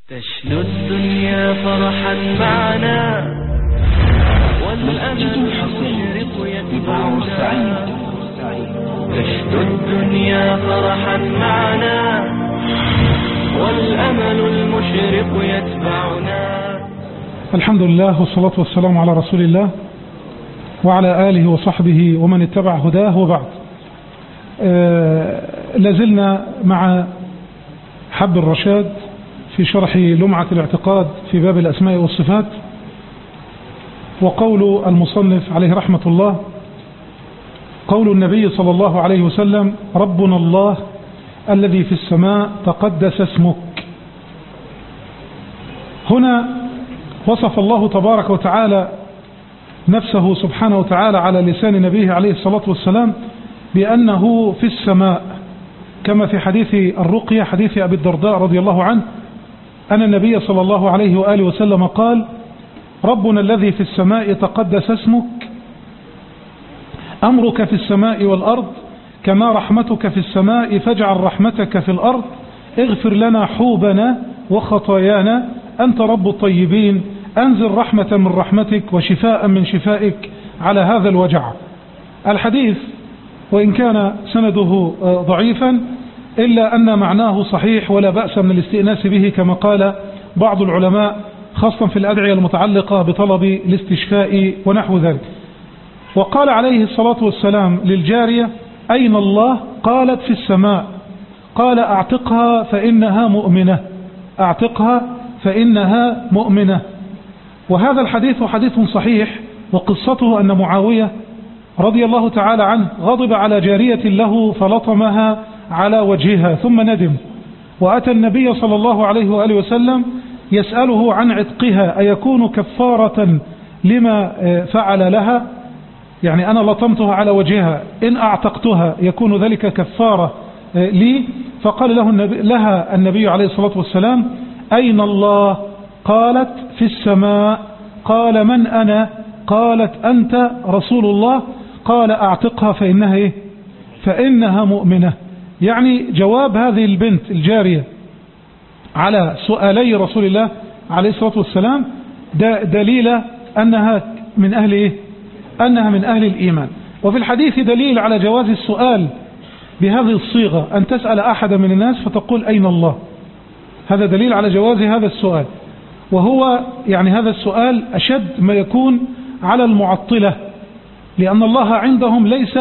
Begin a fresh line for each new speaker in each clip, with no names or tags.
تشنو الدنيا فرحا معنا والأمل المشرق يتبعنا. تشنو الدنيا فرحا معنا والأمل المشرق يتبعنا.
الحمد لله والصلاة والسلام على رسول الله وعلى آله وصحبه ومن اتبع هداه. وبعد، لازلنا مع حب الرشاد في شرح لمعة الاعتقاد في باب الأسماء والصفات. وقول المصنف عليه رحمة الله قول النبي صلى الله عليه وسلم: ربنا الله الذي في السماء تقدس اسمك. هنا وصف الله تبارك وتعالى نفسه سبحانه وتعالى على لسان نبيه عليه الصلاة والسلام بأنه في السماء، كما في حديث الرقية، حديث أبي الدرداء رضي الله عنه، أن النبي صلى الله عليه وآله وسلم قال: ربنا الذي في السماء تقدس اسمك، أمرك في السماء والأرض كما رحمتك في السماء فاجعل رحمتك في الأرض، اغفر لنا حوبنا وخطايانا، أنت رب الطيبين، أنزل رحمة من رحمتك وشفاء من شفائك على هذا الوجع. الحديث وإن كان سنده ضعيفا إلا أن معناه صحيح ولا بأس من الاستئناس به، كما قال بعض العلماء، خاصة في الأدعية المتعلقة بطلب الاستشفاء ونحو ذلك. وقال عليه الصلاة والسلام للجارية: أين الله؟ قالت: في السماء. قال: أعتقها فإنها مؤمنة، أعتقها فإنها مؤمنة. وهذا الحديث حديث صحيح، وقصته أن معاوية رضي الله تعالى عنه غضب على جارية له فلطمها على وجهها ثم ندم، وأتى النبي صلى الله عليه وآله وسلم يسأله عن عتقها أيكون كفارة لما فعل لها، يعني أنا لطمتها على وجهها، إن أعتقتها يكون ذلك كفارة لي. فقال لها النبي عليه الصلاة والسلام: أين الله؟ قالت: في السماء. قال: من أنا؟ قالت: أنت رسول الله. قال: أعتقها فإنها فإنها مؤمنة. يعني جواب هذه البنت الجارية على سؤالي رسول الله عليه الصلاة والسلام دليل أنها من أهل أنها من أهل الإيمان. وفي الحديث دليل على جواز السؤال بهذه الصيغة، أن تسأل أحد من الناس فتقول: أين الله؟ هذا دليل على جواز هذا السؤال. وهو يعني هذا السؤال أشد ما يكون على المعطلة، لأن الله عندهم ليس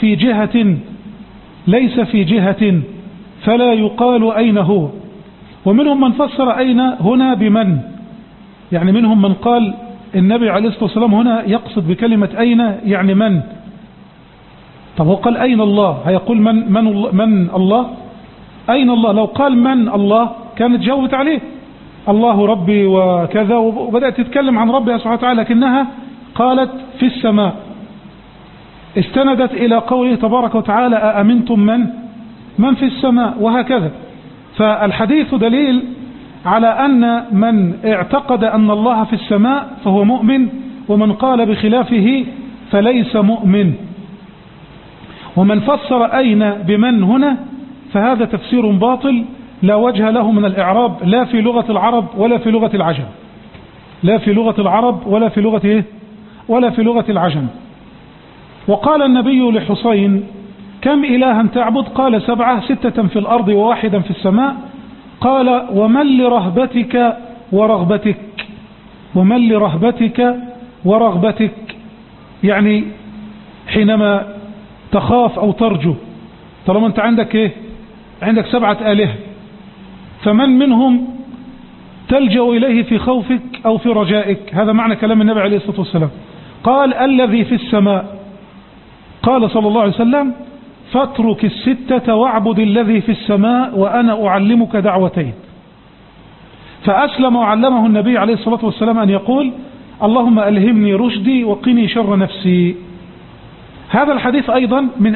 في جهة فلا يقال أين هو. ومنهم من فسر أين هنا بمن، يعني منهم من قال النبي عليه الصلاة والسلام هنا يقصد بكلمة أين يعني من. طب هو قال أين الله، هيقول من الله؟ أين الله؟ لو قال من الله كانت جاوبت عليه، الله ربي وكذا، وبدأت تتكلم عن ربها سبحانه وتعالى، لكنها قالت في السماء، استندت إلى قوله تبارك وتعالى: أأمنتم من في السماء، وهكذا. فالحديث دليل على أن من اعتقد أن الله في السماء فهو مؤمن، ومن قال بخلافه فليس مؤمن. ومن فسر أين بمن هنا فهذا تفسير باطل لا وجه له من الإعراب، لا في لغة العرب ولا في لغة العجم، لا في لغة العرب ولا في لغة العجم. وقال النبي لحسين: كم إلها تعبد؟ قال: 7، 6 في الأرض و1 في السماء. قال: ومن لرهبتك ورغبتك؟ ومن لرهبتك ورغبتك يعني حينما تخاف أو ترجو، طالما أنت عندك 7 آلهة، فمن منهم تلجأ إليه في خوفك أو في رجائك؟ هذا معنى كلام النبي عليه الصلاة والسلام. قال: الذي في السماء. قال صلى الله عليه وسلم: فاترك 6 واعبد الذي في السماء وأنا أعلمك دعوتين. فأسلم وعلمه النبي عليه الصلاة والسلام أن يقول: اللهم ألهمني رشدي وقني شر نفسي. هذا الحديث أيضا من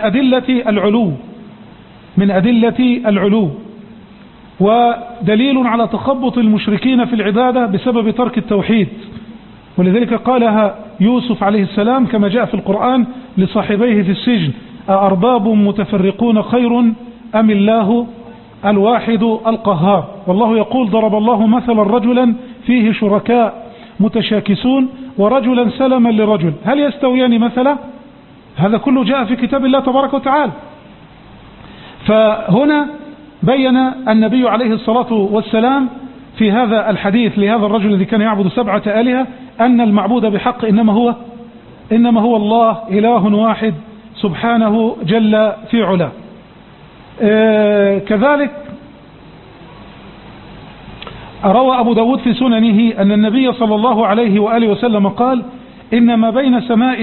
أدلة العلو، ودليل على تخبط المشركين في العبادة بسبب ترك التوحيد. ولذلك قالها يوسف عليه السلام كما جاء في القرآن لصاحبيه في السجن: أأرباب متفرقون خير أم الله الواحد القهار. والله يقول ضرب الله مثلا رجلا فيه شركاء متشاكسون ورجلا سلما لرجل هل يستويان مثلا؟ هذا كله جاء في كتاب الله تبارك وتعالى. فهنا بين النبي عليه الصلاة والسلام في هذا الحديث لهذا الرجل الذي كان يعبد 7 آلهة أن المعبود بحق إنما هو الله إله واحد سبحانه جل في علاه. كذلك روى أبو داود في سننه أن النبي صلى الله عليه وآله وسلم قال إنما بين سماء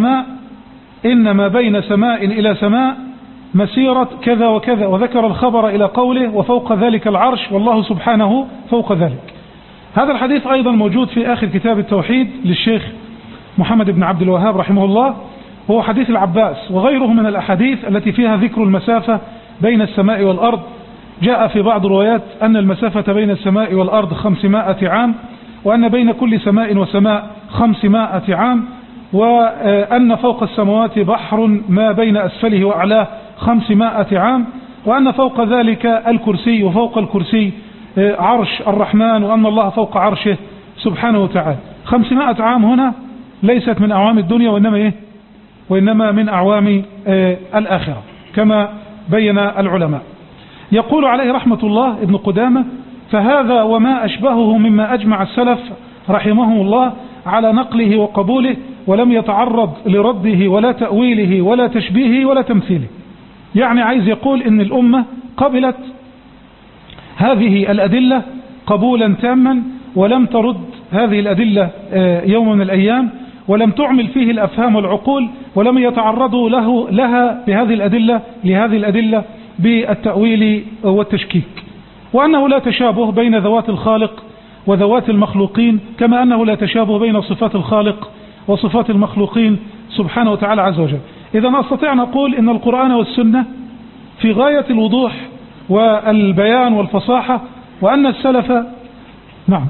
إلى سماء مسيرة كذا وكذا، وذكر الخبر إلى قوله وفوق ذلك العرش والله سبحانه فوق ذلك. هذا الحديث أيضا موجود في آخر كتاب التوحيد للشيخ محمد بن عبد الوهاب رحمه الله، وهو حديث العباس وغيره من الأحاديث التي فيها ذكر المسافة بين السماء والأرض. جاء في بعض الروايات أن المسافة بين السماء والأرض 500 عام، وأن بين كل سماء وسماء 500 عام، وأن فوق السماوات بحر ما بين أسفله وأعلاه 500 عام، وأن فوق ذلك الكرسي، وفوق الكرسي عرش الرحمن، وأن الله فوق عرشه سبحانه وتعالى. 500 عام هنا ليست من أعوام الدنيا وإنما من أعوام الآخرة كما بين العلماء. يقول عليه رحمة الله ابن قدامة: فهذا وما أشبهه مما أجمع السلف رحمه الله على نقله وقبوله، ولم يتعرض لرده ولا تأويله ولا تشبيهه ولا تمثيله. يعني عايز يقول إن الأمة قبلت هذه الأدلة قبولا تاما، ولم ترد هذه الأدلة يوم من الأيام، ولم تعمل فيه الأفهام والعقول، ولم يتعرضوا لها لهذه الأدلة بالتأويل والتشكيك. وأنه لا تشابه بين ذوات الخالق وذوات المخلوقين، كما أنه لا تشابه بين صفات الخالق وصفات المخلوقين سبحانه وتعالى عز وجل. إذا نستطيع نقول إن القرآن والسنة في غاية الوضوح والبيان والفصاحة، وأن السلف نعم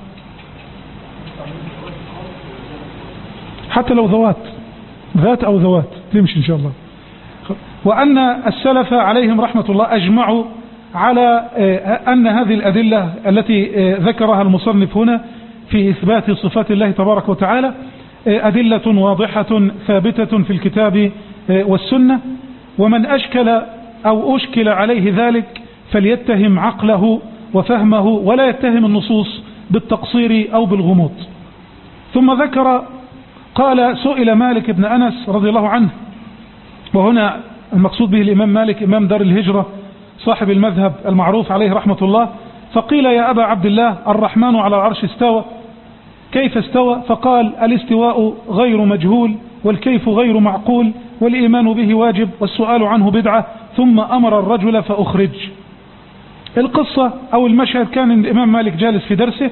حتى لو ذات أو ذوات تمشي إن شاء الله. وأن السلف عليهم رحمة الله أجمعوا على أن هذه الأدلة التي ذكرها المصنف هنا في إثبات صفات الله تبارك وتعالى أدلة واضحة ثابتة في الكتاب والسنة. ومن أشكل أو أشكل عليه ذلك فليتهم عقله وفهمه، ولا يتهم النصوص بالتقصير أو بالغموض. ثم ذكر قال: سئل مالك بن أنس رضي الله عنه، وهنا المقصود به الإمام مالك إمام دار الهجرة صاحب المذهب المعروف عليه رحمة الله، فقيل: يا أبا عبد الله، الرحمن على العرش استوى، كيف استوى؟ فقال: الاستواء غير مجهول، والكيف غير معقول، والإيمان به واجب، والسؤال عنه بدعة. ثم أمر الرجل فأخرج. القصة أو المشهد كان الإمام مالك جالس في درسه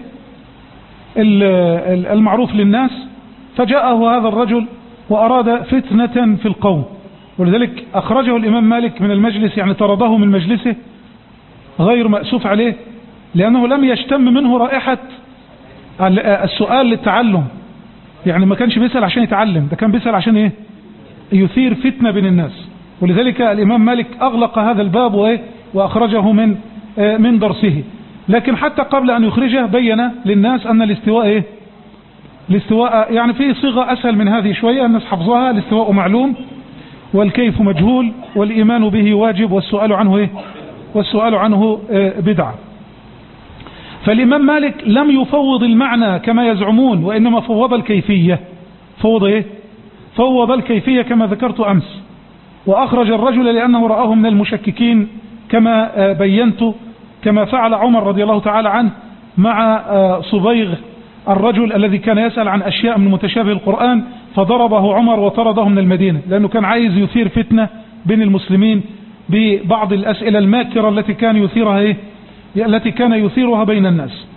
المعروف للناس، فجاءه هذا الرجل وأراد فتنة في القوم، ولذلك أخرجه الإمام مالك من المجلس، يعني طرده من مجلسه غير مأسوف عليه، لأنه لم يشتم منه رائحة السؤال للتعلم. يعني ما كانش بيسأل عشان يتعلم، ده كان بيسأل عشان إيه؟ يثير فتنة بين الناس. ولذلك الإمام مالك أغلق هذا الباب وأخرجه من درسه. لكن حتى قبل أن يخرجه بين للناس أن الاستواء إيه؟ الاستواء يعني فيه صيغة أسهل من هذه شوية، الناس حفظها: الاستواء معلوم، والكيف مجهول، والإيمان به واجب، والسؤال عنه إيه؟ والسؤال عنه بدعة. فالإمام مالك لم يفوض المعنى كما يزعمون، وإنما فوض الكيفية. فوض إيه؟ فوض الكيفية كما ذكرت أمس. وأخرج الرجل لأنه رآه من المشككين كما بينت، كما فعل عمر رضي الله تعالى عنه مع صبيغ الرجل الذي كان يسأل عن أشياء من متشابه القرآن، فضربه عمر وطرده من المدينة، لأنه كان عايز يثير فتنة بين المسلمين ببعض الأسئلة الماكرة التي كان يثيرها بين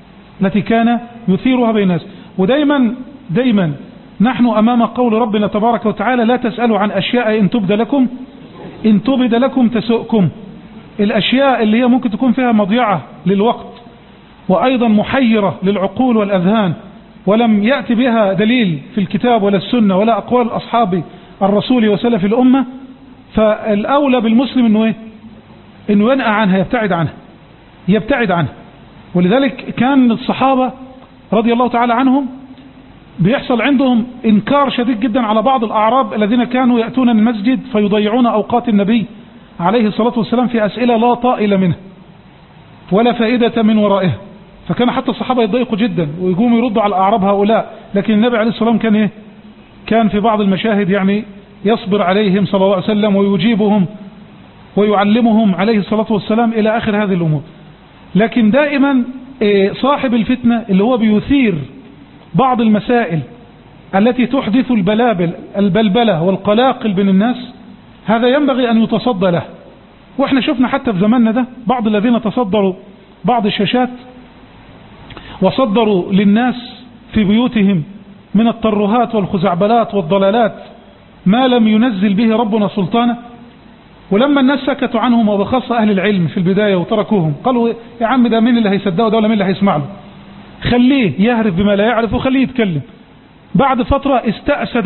الناس. ودايما نحن أمام قول ربنا تبارك وتعالى: لا تسألوا عن أشياء إن تبد لكم تسؤكم. الأشياء اللي هي ممكن تكون فيها مضيعة للوقت، وأيضا محيرة للعقول والأذهان، ولم يأتي بها دليل في الكتاب ولا السنة ولا أقوال أصحاب الرسول وسلف الأمة، فالأولى بالمسلم إنه ينأى عنها، يبتعد عنها. يبتعد عنها. ولذلك كان الصحابة رضي الله تعالى عنهم بيحصل عندهم إنكار شديد جدا على بعض الأعراب الذين كانوا يأتون المسجد فيضيعون أوقات النبي عليه الصلاة والسلام في أسئلة لا طائل منها ولا فائدة من ورائها. فكان حتى الصحابة يضايقوا جدا ويقوموا يردوا على الأعراب هؤلاء، لكن النبي عليه الصلاة والسلام كان كان في بعض المشاهد يعني يصبر عليهم صلى الله عليه وسلم ويجيبهم ويعلمهم عليه الصلاة والسلام إلى آخر هذه الأمور. لكن دائما صاحب الفتنة اللي هو بيثير بعض المسائل التي تحدث البلبلة والقلاقل بين الناس، هذا ينبغي أن يتصدى له. وإحنا شفنا حتى في زماننا ده بعض الذين تصدروا بعض الشاشات وصدروا للناس في بيوتهم من الترهات والخزعبلات والضلالات ما لم ينزل به ربنا سلطانه. ولما الناس سكتوا عنهم وبخاصة أهل العلم في البداية وتركوهم، قالوا يا عم ده مين اللي هيصدقه ده ولا مين اللي هيسمع له، خليه يهرب بما لا يعرف وخليه يتكلم. بعد فترة استأسد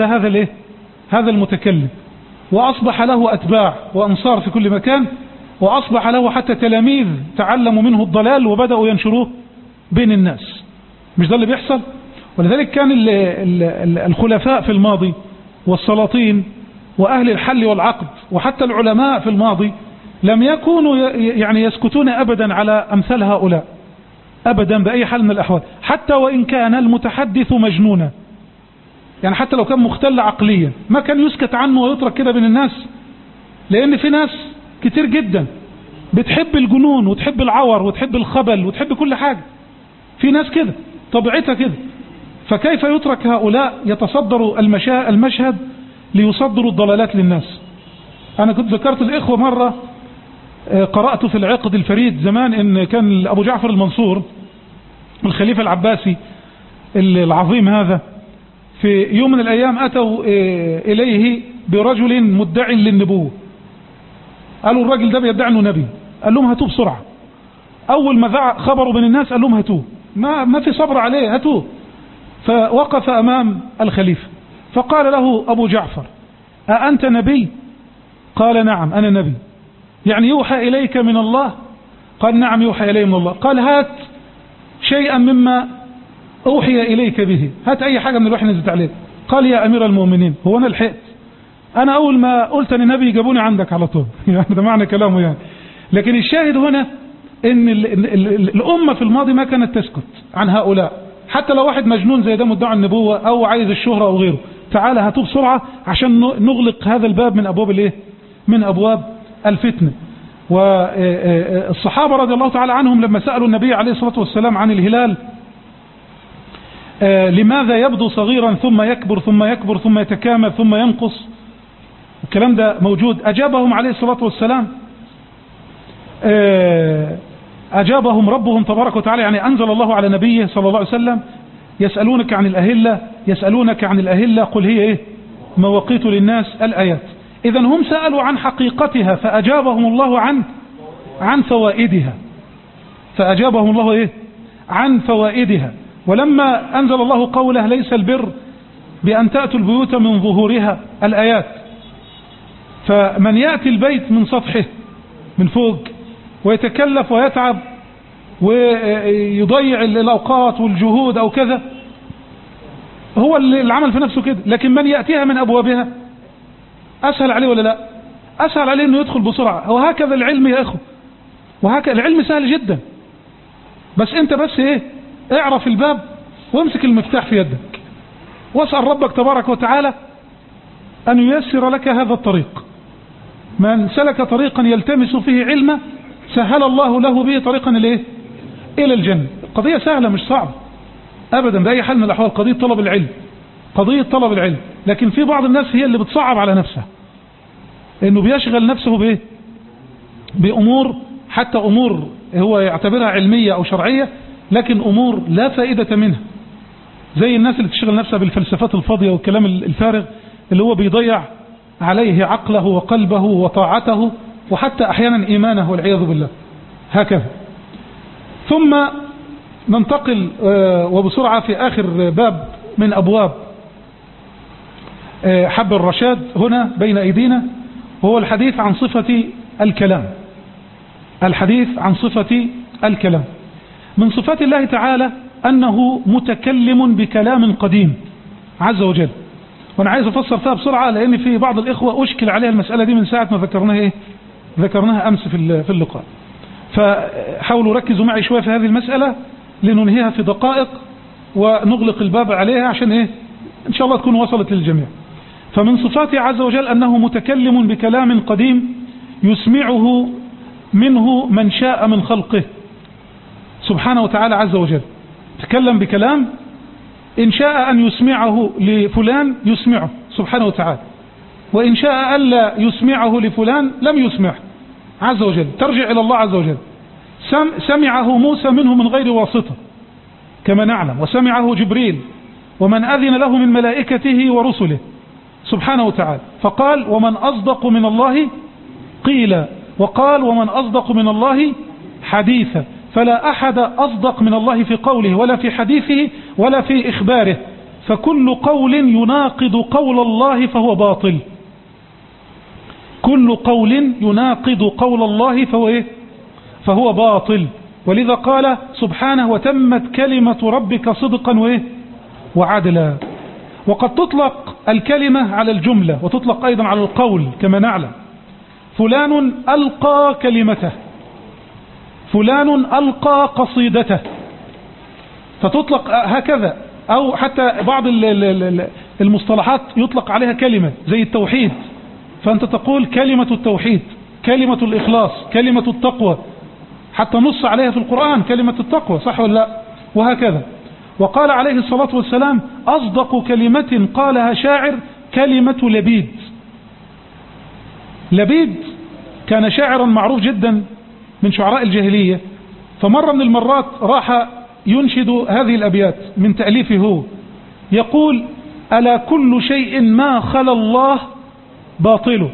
هذا المتكلم وأصبح له أتباع وأنصار في كل مكان، وأصبح له حتى تلاميذ تعلموا منه الضلال وبدأوا ينشروه بين الناس. مش ده اللي بيحصل؟ ولذلك كان الخلفاء في الماضي والسلاطين وأهل الحل والعقد وحتى العلماء في الماضي لم يكونوا يعني يسكتون أبدا على أمثال هؤلاء أبدا بأي حال من الأحوال، حتى وإن كان المتحدث مجنونا، يعني حتى لو كان مختل عقليا ما كان يسكت عنه ويترك كده بين الناس. لأن في ناس كتير جدا بتحب الجنون وتحب العور وتحب الخبل وتحب كل حاجة، في ناس كده طبيعتها كده. فكيف يترك هؤلاء يتصدروا المشهد ليصدروا الضلالات للناس؟ أنا كنت ذكرت الإخوة مرة قرأت في العقد الفريد زمان إن كان أبو جعفر المنصور الخليفة العباسي العظيم هذا في يوم من الأيام أتوا إليه برجل مدع للنبوة. قالوا الراجل ده بيدعي أنه نبي، قال لهم هاتوه بسرعة. أول ما خبروا بين الناس قال لهم هاتوه، ما في صبر عليه، هاتوه. فوقف أمام الخليفة فقال له أبو جعفر أأنت نبي؟ قال نعم أنا نبي. يعني يوحى إليك من الله؟ قال نعم يوحى إلي من الله. قال هات شيئا مما أوحي إليك به، هات أي حاجة من الوحي نزلت عليك. قال يا أمير المؤمنين هو أنا لحقت؟ أنا أول ما قلت أنا نبي جابوني عندك على طول. يعني ده معنى كلامه يعني. لكن الشاهد هنا إن الأمة في الماضي ما كانت تسكت عن هؤلاء، حتى لو واحد مجنون زي ده مدعي النبوة أو عايز الشهرة أو غيره، تعالى هاتوه بسرعة عشان نغلق هذا الباب من أبواب من أبواب الفتنة. والصحابة رضي الله تعالى عنهم لما سألوا النبي عليه الصلاة والسلام عن الهلال لماذا يبدو صغيرا ثم يكبر ثم يكبر ثم يتكامل ثم ينقص، الكلام ده موجود. أجابهم عليه الصلاة والسلام أجابهم ربهم تبارك وتعالى، يعني أنزل الله على نبيه صلى الله عليه وسلم يسألونك عن الأهلة، يسألونك عن الأهلة قل هي مواقيت للناس، الآيات. إذا هم سألوا عن حقيقتها فأجابهم الله عن فوائدها، فأجابهم الله عن فوائدها. ولما أنزل الله قوله ليس البر بأن تأتوا البيوت من ظهورها، الآيات. فمن يأتي البيت من سطحه من فوق ويتكلف ويتعب ويضيع الأوقات والجهود أو كذا، هو اللي عمل في نفسه كده. لكن من يأتيها من أبوابها أسهل عليه ولا لا؟ أسهل عليه أنه يدخل بسرعة. وهكذا العلم يا إخوة، وهكذا العلم سهل جدا، بس أنت بس اعرف الباب وامسك المفتاح في يدك واسأل ربك تبارك وتعالى أن ييسر لك هذا الطريق. من سلك طريقا يلتمس فيه علما سهل الله له به طريقا إلى الجنة. قضية سهلة مش صعبة أبدا بأي حال من الأحوال، قضية طلب العلم، قضية طلب العلم. لكن في بعض الناس هي اللي بتصعب على نفسها، إنه بيشغل نفسه بأمور حتى أمور هو يعتبرها علمية أو شرعية، لكن أمور لا فائدة منها، زي الناس اللي تشغل نفسها بالفلسفات الفاضية والكلام الفارغ اللي هو بيضيع عليه عقله وقلبه وطاعته وحتى أحيانا إيمانه والعياذ بالله. هكذا. ثم ننتقل وبسرعة في آخر باب من أبواب حب الرشاد هنا بين أيدينا، وهو الحديث عن صفة الكلام. الحديث عن صفة الكلام. من صفات الله تعالى أنه متكلم بكلام قديم عز وجل. وأنا عايز أفسر فيها بسرعة لأن في بعض الإخوة أشكل عليها المسألة دي من ساعة ما ذكرناها أمس في اللقاء. فحاولوا ركزوا معي شوية في هذه المسألة لننهيها في دقائق ونغلق الباب عليها عشان إن شاء الله تكون وصلت للجميع. فمن صفاته عز وجل أنه متكلم بكلام قديم يسمعه منه من شاء من خلقه سبحانه وتعالى عز وجل. تكلم بكلام إن شاء أن يسمعه لفلان يسمعه سبحانه وتعالى، وإن شاء ألا يسمعه لفلان لم يسمعه عز وجل، ترجع إلى الله عز وجل. سمعه موسى منه من غير واسطة كما نعلم، وسمعه جبريل ومن أذن له من ملائكته ورسله سبحانه وتعالى. فقال ومن أصدق من الله قيلا، وقال ومن أصدق من الله حديثا. فلا أحد أصدق من الله في قوله ولا في حديثه ولا في إخباره، فكل قول يناقض قول الله فهو باطل. كل قول يناقض قول الله فهو باطل. ولذا قال سبحانه وتمت كلمة ربك صدقا وعدلا. وقد تطلق الكلمة على الجملة وتطلق أيضا على القول كما نعلم. فلان ألقى كلمته، فلان ألقى قصيدته، فتطلق هكذا. أو حتى بعض المصطلحات يطلق عليها كلمة زي التوحيد، فأنت تقول كلمة التوحيد، كلمة الإخلاص، كلمة التقوى، حتى نص عليها في القرآن كلمة التقوى، صح ولا لا؟ وهكذا. وقال عليه الصلاة والسلام أصدق كلمة قالها شاعر كلمة لبيد. لبيد كان شاعرا معروف جدا من شعراء الجاهلية، فمرة من المرات راح ينشد هذه الأبيات من تأليفه هو، يقول ألا كل شيء ما خلا الله باطل،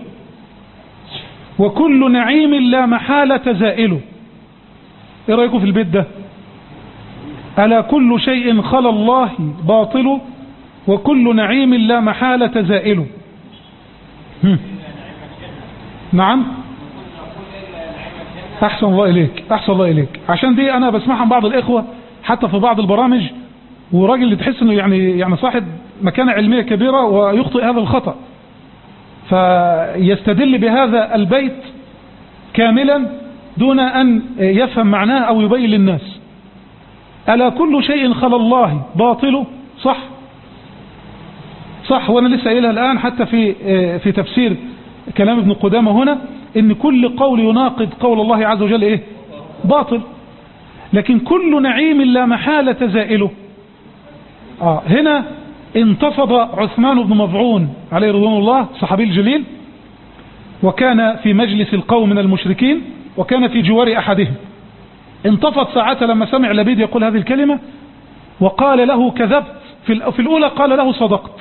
وكل نعيم لا محالة زائل. ايه رأيكم في البيت ده؟ ألا كل شيء خلا الله باطل، وكل نعيم لا محالة زائل. نعم، أحسن الله إليك، أحسن الله إليك. عشان دي أنا بسمعها من بعض الإخوة حتى في بعض البرامج، وراجل اللي تحس إنه يعني صاحب مكانة علمية كبيرة ويخطئ هذا الخطأ، فيستدل بهذا البيت كاملا دون أن يفهم معناه أو يبين للناس. ألا كل شيء خلا الله باطل، صح صح. وأنا لسه قايلها الآن حتى في تفسير كلام ابن قدامة هنا، إن كل قول يناقض قول الله عز وجل باطل. لكن كل نعيم لا محالة زائله. هنا انتفض عثمان بن مظعون عليه رضوان الله، صحابي الجليل، وكان في مجلس القوم من المشركين وكان في جوار أحدهم. انتفض ساعتها لما سمع لبيد يقول هذه الكلمة، وقال له كذبت. في الأولى قال له صدقت،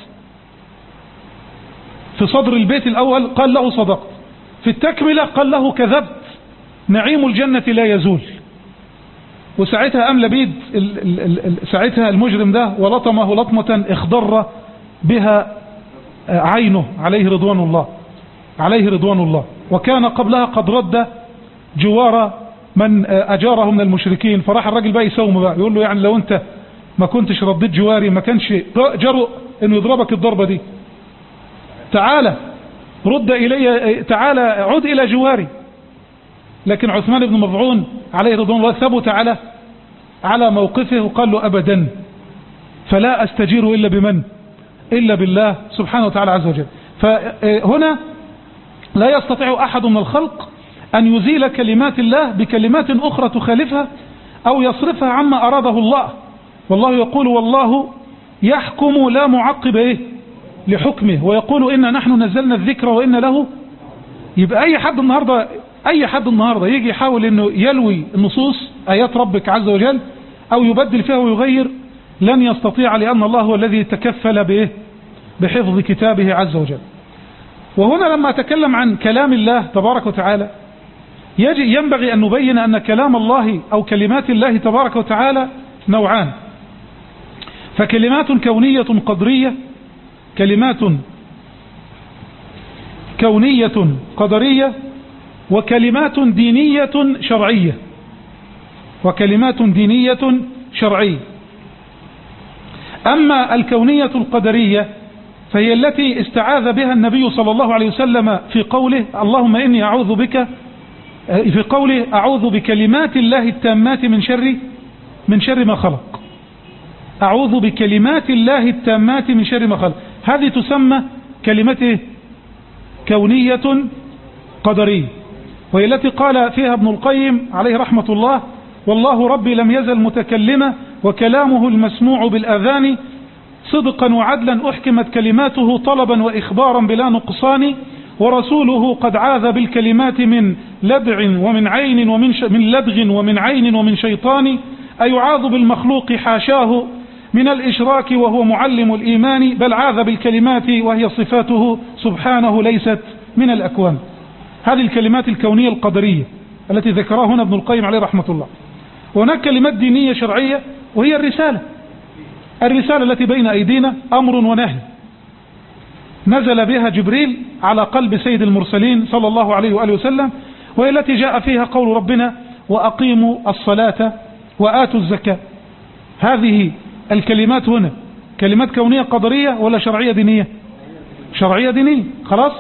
في صدر البيت الأول قال له صدقت، في التكملة قال له كذبت، نعيم الجنة لا يزول. وساعتها قام لبيد ساعتها المجرم ده ولطمه لطمة اخضر بها عينه عليه رضوان الله، عليه رضوان الله. وكان قبلها قد رد جوار من أجاره من المشركين، فراح الراجل بقى يسوم بقى يقول له يعني لو انت ما كنتش رديت جواري ما كانش جرؤ انه يضربك الضربة دي، تعالى رد إلي، تعالى عد إلى جواري. لكن عثمان بن مظعون عليه رضوان الله ثبت على موقفه وقال له أبدا، فلا أستجير إلا بمن؟ إلا بالله سبحانه وتعالى عز وجل. فهنا لا يستطيع أحد من الخلق أن يزيل كلمات الله بكلمات أخرى تخالفها أو يصرفها عما أراده الله. والله يقول والله يحكم لا معقب لحكمه، ويقول إن نحن نزلنا الذكر وإن له. يبقى أي حد النهاردة يجي يحاول إنه يلوي النصوص آيات ربك عز وجل أو يبدل فيها ويغير، لن يستطيع، لأن الله هو الذي تكفل بحفظ كتابه عز وجل. وهنا لما أتكلم عن كلام الله تبارك وتعالى ينبغي أن نبين أن كلام الله أو كلمات الله تبارك وتعالى نوعان. فكلمات كونية قدرية، كلمات كونية قدرية، وكلمات دينية شرعية، وكلمات دينية شرعية. أما الكونية القدرية فهي التي استعاذ بها النبي صلى الله عليه وسلم في قوله اللهم إني أعوذ بك، في قوله أعوذ بكلمات الله التامات من شر ما خلق. أعوذ بكلمات الله التامات من شر ما خلق. هذه تسمى كلمة كونية قدرية، وهي التي قال فيها ابن القيم عليه رحمة الله والله ربي لم يزل متكلما وكلامه المسموع بالأذان صدقا وعدلا أحكمت كلماته طلبا وإخبارا بلا نقصان ورسوله قد عاذ بالكلمات من لدغ ومن عين ومن عين ومن شيطان أيعاذ بالمخلوق حاشاه من الإشراك وهو معلم الإيمان بل عاذ بالكلمات وهي صفاته سبحانه ليست من الأكوان. هذه الكلمات الكونية القدرية التي ذكرها هنا ابن القيم عليه رحمة الله. وهناك كلمات دينية شرعية وهي الرسالة التي بين أيدينا أمر ونهي نزل بها جبريل على قلب سيد المرسلين صلى الله عليه وآله وسلم، وهي التي جاء فيها قول ربنا وأقيموا الصلاة وآتوا الزكاة. هذه الكلمات هنا كلمات كونية قدرية ولا شرعية دينية؟ شرعية دينية. خلاص.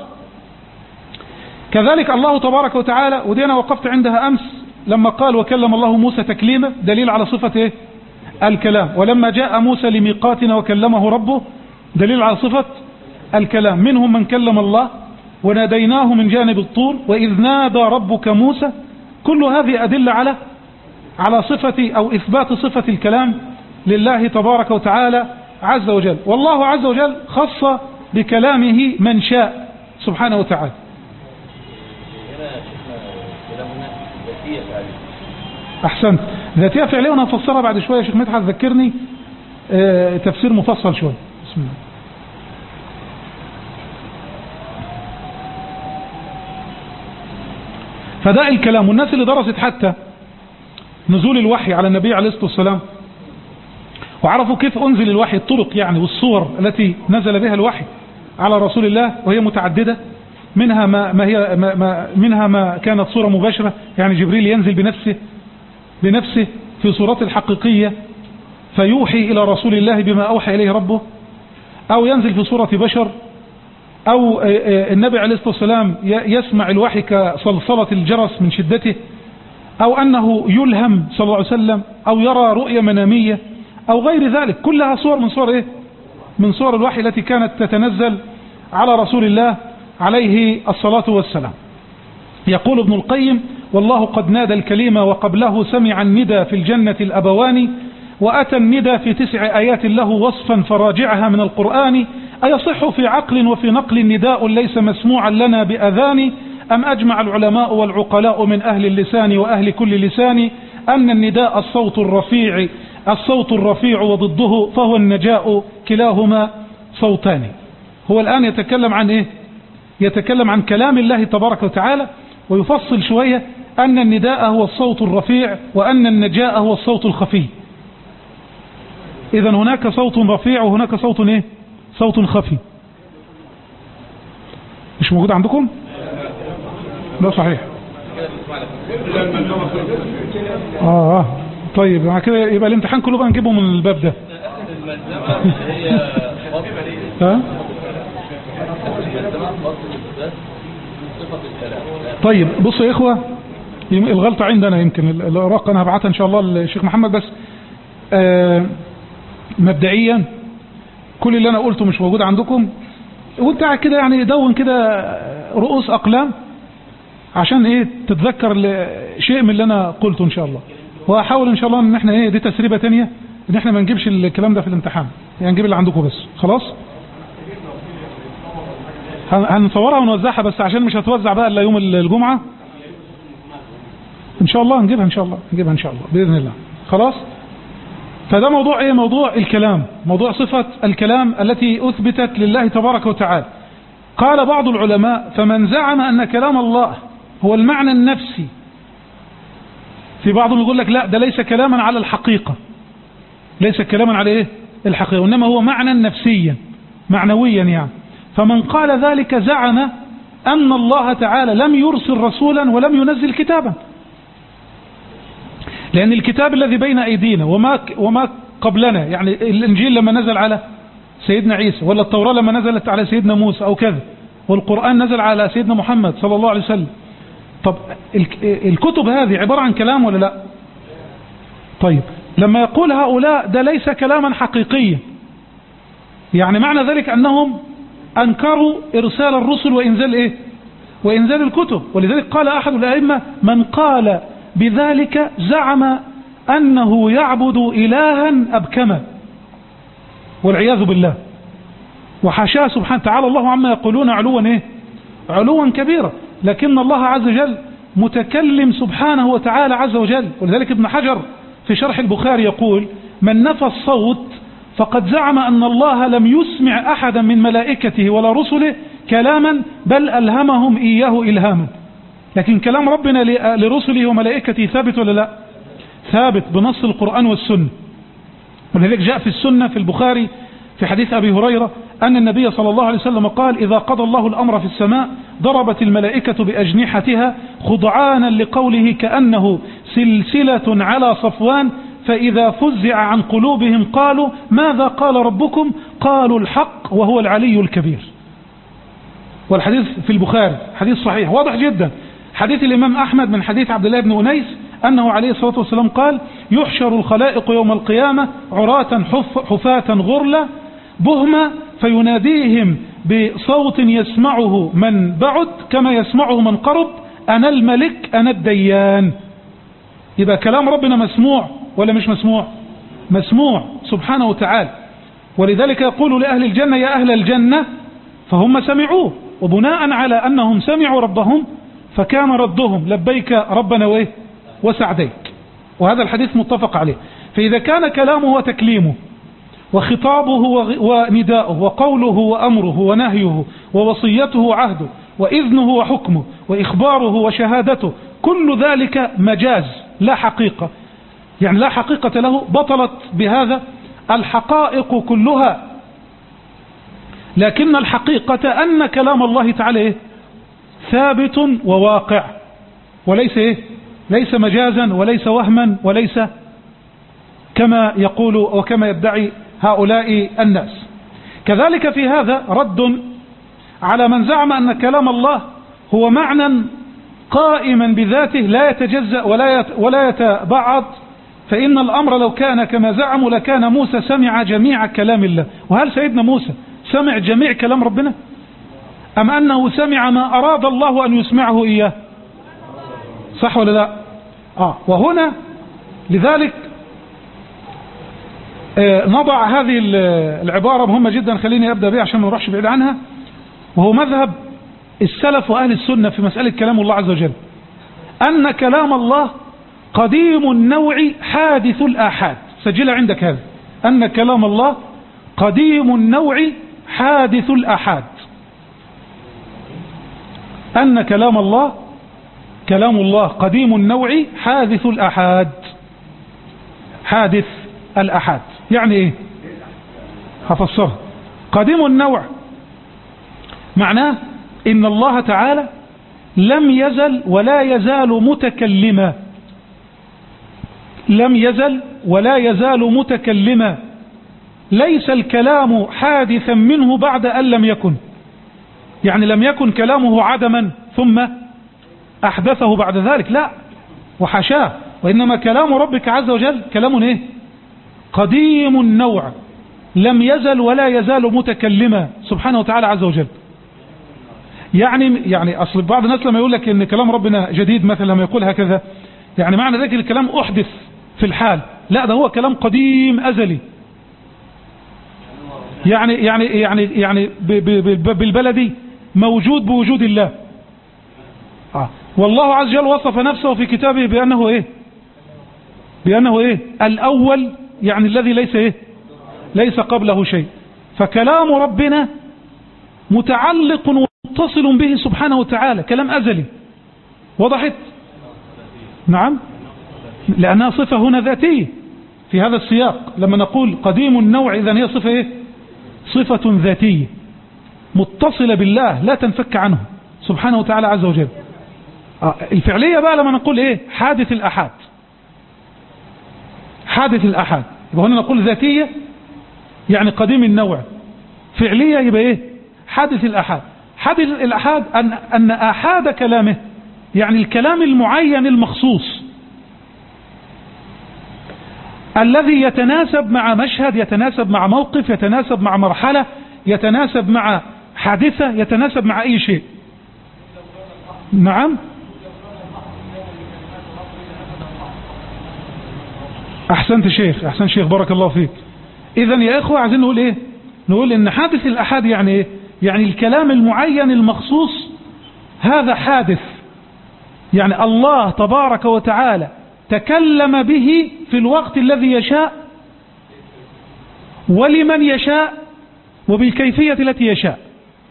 كذلك الله تبارك وتعالى، ودي أنا وقفت عندها أمس لما قال وكلم الله موسى تكليما، دليل على صفة إيه؟ الكلام. ولما جاء موسى لميقاتنا وكلمه ربه، دليل على صفة الكلام. منهم من كلم الله وناديناه من جانب الطور وإذ نادى ربك موسى. كل هذه أدلة على صفة أو إثبات صفة الكلام لله تبارك وتعالى عز وجل. والله عز وجل خص بكلامه من شاء سبحانه وتعالى. أحسنت. ذاتية فعلية وأنا هفسرها بعد شوية. شيخ مدحت ذكرني تفسير مفصل شوية. بسم الله. فده الكلام. والناس اللي درست حتى نزول الوحي على النبي عليه الصلاة والسلام وعرفوا كيف أنزل الوحي، الطرق يعني والصور التي نزل بها الوحي على رسول الله، وهي متعددة. منها ما كانت صورة مباشرة، يعني جبريل ينزل بنفسه في صورته الحقيقية فيوحي إلى رسول الله بما أوحى إليه ربه، أو ينزل في صورة بشر، أو النبي عليه الصلاة والسلام يسمع الوحي كصلصلة الجرس من شدته، أو أنه يلهم صلى الله عليه وسلم، أو يرى رؤية منامية أو غير ذلك. كلها صور من صور إيه؟ من صور الوحي التي كانت تتنزل على رسول الله عليه الصلاة والسلام. يقول ابن القيم والله قد نادى الكلمة وقبله سمع الندى في الجنة الأبوان وأتى الندى في 9 آيات له وصفا فراجعها من القرآن أيصح في عقل وفي نقل نداء ليس مسموعا لنا بأذان أم أجمع العلماء والعقلاء من أهل اللسان وأهل كل لسان أن النداء الصوت الرفيع وضده فهو النجاء كلاهما صوتان. هو الآن يتكلم عن إيه؟ يتكلم عن كلام الله تبارك وتعالى، ويفصل شوية أن النداء هو الصوت الرفيع وأن النجاء هو الصوت الخفي. إذن هناك صوت رفيع وهناك صوت إيه؟ صوت خفي. مش موجود عندكم؟ لا صحيح. طيب مع كده يبقى الامتحان كله بقى نجيبه من الباب ده. طيب بصوا يا إخوة، الغلطة عندنا يمكن الأوراق أنا هبعتها إن شاء الله للشيخ محمد، بس مبدئيا كل اللي أنا قلته مش موجود عندكم، وانت كده يعني دون كده رؤوس أقلام عشان ايه تتذكر شيء من اللي أنا قلته إن شاء الله. وأحاول إن شاء الله إن احنا ايه دي تسريبة تانية إن احنا ما نجيبش الكلام ده في الامتحان، يعني نجيب اللي عندكم بس. خلاص هنصورها ونوزعها، بس عشان مش هتوزع بقى إلا يوم الجمعة إن شاء الله. نجيبها إن شاء الله بإذن الله. خلاص. فده موضوع ايه؟ موضوع الكلام، موضوع صفة الكلام التي أثبتت لله تبارك وتعالى. قال بعض العلماء فمن زعم أن كلام الله هو المعنى النفسي، في بعضهم يقول لك لا ده ليس كلاما على الحقيقة، ليس كلاما على ايه الحقيقة، وإنما هو معنى نفسيا معنويا يعني. فمن قال ذلك زعم أن الله تعالى لم يرسل رسولا ولم ينزل كتابا، لأن الكتاب الذي بين أيدينا وما قبلنا، يعني الإنجيل لما نزل على سيدنا عيسى، ولا التوراة لما نزلت على سيدنا موسى أو كذا، والقرآن نزل على سيدنا محمد صلى الله عليه وسلم. طب الكتب هذه عبارة عن كلام ولا لا؟ طيب لما يقول هؤلاء ده ليس كلاما حقيقيا، يعني معنى ذلك أنهم أنكروا إرسال الرسل وإنزال وإنزال الكتب. ولذلك قال أحد الأئمة: من قال بذلك زعم أنه يعبد إلها أبكما، والعياذ بالله، وحاشاه سبحانه تعالى الله عما يقولون علوا كبيرا. لكن الله عز وجل متكلم سبحانه وتعالى عز وجل. ولذلك ابن حجر في شرح البخاري يقول: من نفى الصوت فقد زعم أن الله لم يسمع أحدا من ملائكته ولا رسله كلاما، بل ألهمهم إياه إلهاما. لكن كلام ربنا لرسله وملائكته ثابت ولا لا؟ ثابت بنص القرآن والسنة. ولذلك جاء في السنة في البخاري في حديث أبي هريرة أن النبي صلى الله عليه وسلم قال: إذا قضى الله الأمر في السماء ضربت الملائكة بأجنحتها خضعانا لقوله كأنه سلسلة على صفوان، فإذا فزع عن قلوبهم قالوا: ماذا قال ربكم؟ قالوا: الحق وهو العلي الكبير. والحديث في البخاري حديث صحيح واضح جدا. حديث الإمام أحمد من حديث عبد الله بن أنيس أنه عليه الصلاة والسلام قال: يحشر الخلائق يوم القيامة عراة حفاة غرلا بهما، فيناديهم بصوت يسمعه من بعد كما يسمعه من قرب: أنا الملك أنا الديان. يبقى كلام ربنا مسموع ولا مش مسموع؟ مسموع سبحانه وتعالى. ولذلك يقول لأهل الجنة: يا أهل الجنة، فهم سمعوه، وبناء على أنهم سمعوا ربهم فكان ردهم: لبيك ربنا وسعديك. وهذا الحديث متفق عليه. فإذا كان كلامه وتكليمه وخطابه ونداؤه وقوله وأمره ونهيه ووصيته وعهده وإذنه وحكمه وإخباره وشهادته كل ذلك مجاز لا حقيقة، يعني لا حقيقة له، بطلت بهذا الحقائق كلها. لكن الحقيقة أن كلام الله تعالى ثابت وواقع، وليس ليس مجازا وليس وهما وليس كما يقول وكما يدعي هؤلاء الناس. كذلك في هذا رد على من زعم أن كلام الله هو معنى قائما بذاته لا يتجزأ ولا يتبعض، فإن الأمر لو كان كما زعموا لكان موسى سمع جميع كلام الله. وهل سيدنا موسى سمع جميع كلام ربنا؟ أم أنه سمع ما أراد الله أن يسمعه إياه؟ صح ولا لا؟ وهنا لذلك نضع هذه العبارة مهمة جدا، خليني أبدأ بها عشان ما نروحش بعيد عنها، وهو مذهب السلف وأهل السنة في مسألة كلام الله عز وجل، أن كلام الله قديم النوع حادث الآحاد. سجل عندك هذا، أن كلام الله قديم النوع حادث الآحاد، أن كلام الله قديم النوع حادث الآحاد. حادث الآحاد يعني إيه؟ هفسرها. قديم النوع معناه إن الله تعالى لم يزل ولا يزال متكلما، لم يزل ولا يزال متكلما، ليس الكلام حادثا منه بعد أن لم يكن، يعني لم يكن كلامه عدما ثم أحدثه بعد ذلك، لا وحشاه، وإنما كلام ربك عز وجل كلام قديم النوع، لم يزل ولا يزال متكلما سبحانه وتعالى عز وجل. يعني أصل بعض الناس لما يقول لك إن كلام ربنا جديد مثلا، لما يقول هكذا يعني معنى ذلك الكلام أحدث في الحال، لا ده هو كلام قديم أزلي، يعني بالبلدي موجود بوجود الله. والله عز وجل وصف نفسه في كتابه بأنه الأول، يعني الذي ليس قبله شيء. فكلام ربنا متعلق ومتصل به سبحانه وتعالى، كلام أزلي. وضحت؟ نعم، لأنها صفة هنا ذاتية في هذا السياق. لما نقول قديم النوع إذن هي صفة صفة ذاتية متصلة بالله لا تنفك عنه سبحانه وتعالى عز وجل. الفعلية بقى لما نقول ايه؟ حادث الأحاد. حادث الأحاد يبقى هنا نقول ذاتية يعني قديم النوع، فعلية يبقى ايه؟ حادث الأحاد. حادث الأحاد أن أحاد كلامه يعني الكلام المعين المخصوص الذي يتناسب مع مشهد، يتناسب مع موقف، يتناسب مع مرحلة، يتناسب مع حادثة، يتناسب مع أي شيء. نعم. أحسنت شيخ، أحسن شيخ، بارك الله فيك. إذن يا إخوة عايزين نقول إيه؟ نقول إن حادث الأحاد يعني إيه؟ يعني الكلام المعين المخصوص هذا حادث، يعني الله تبارك وتعالى تكلم به في الوقت الذي يشاء ولمن يشاء وبالكيفية التي يشاء.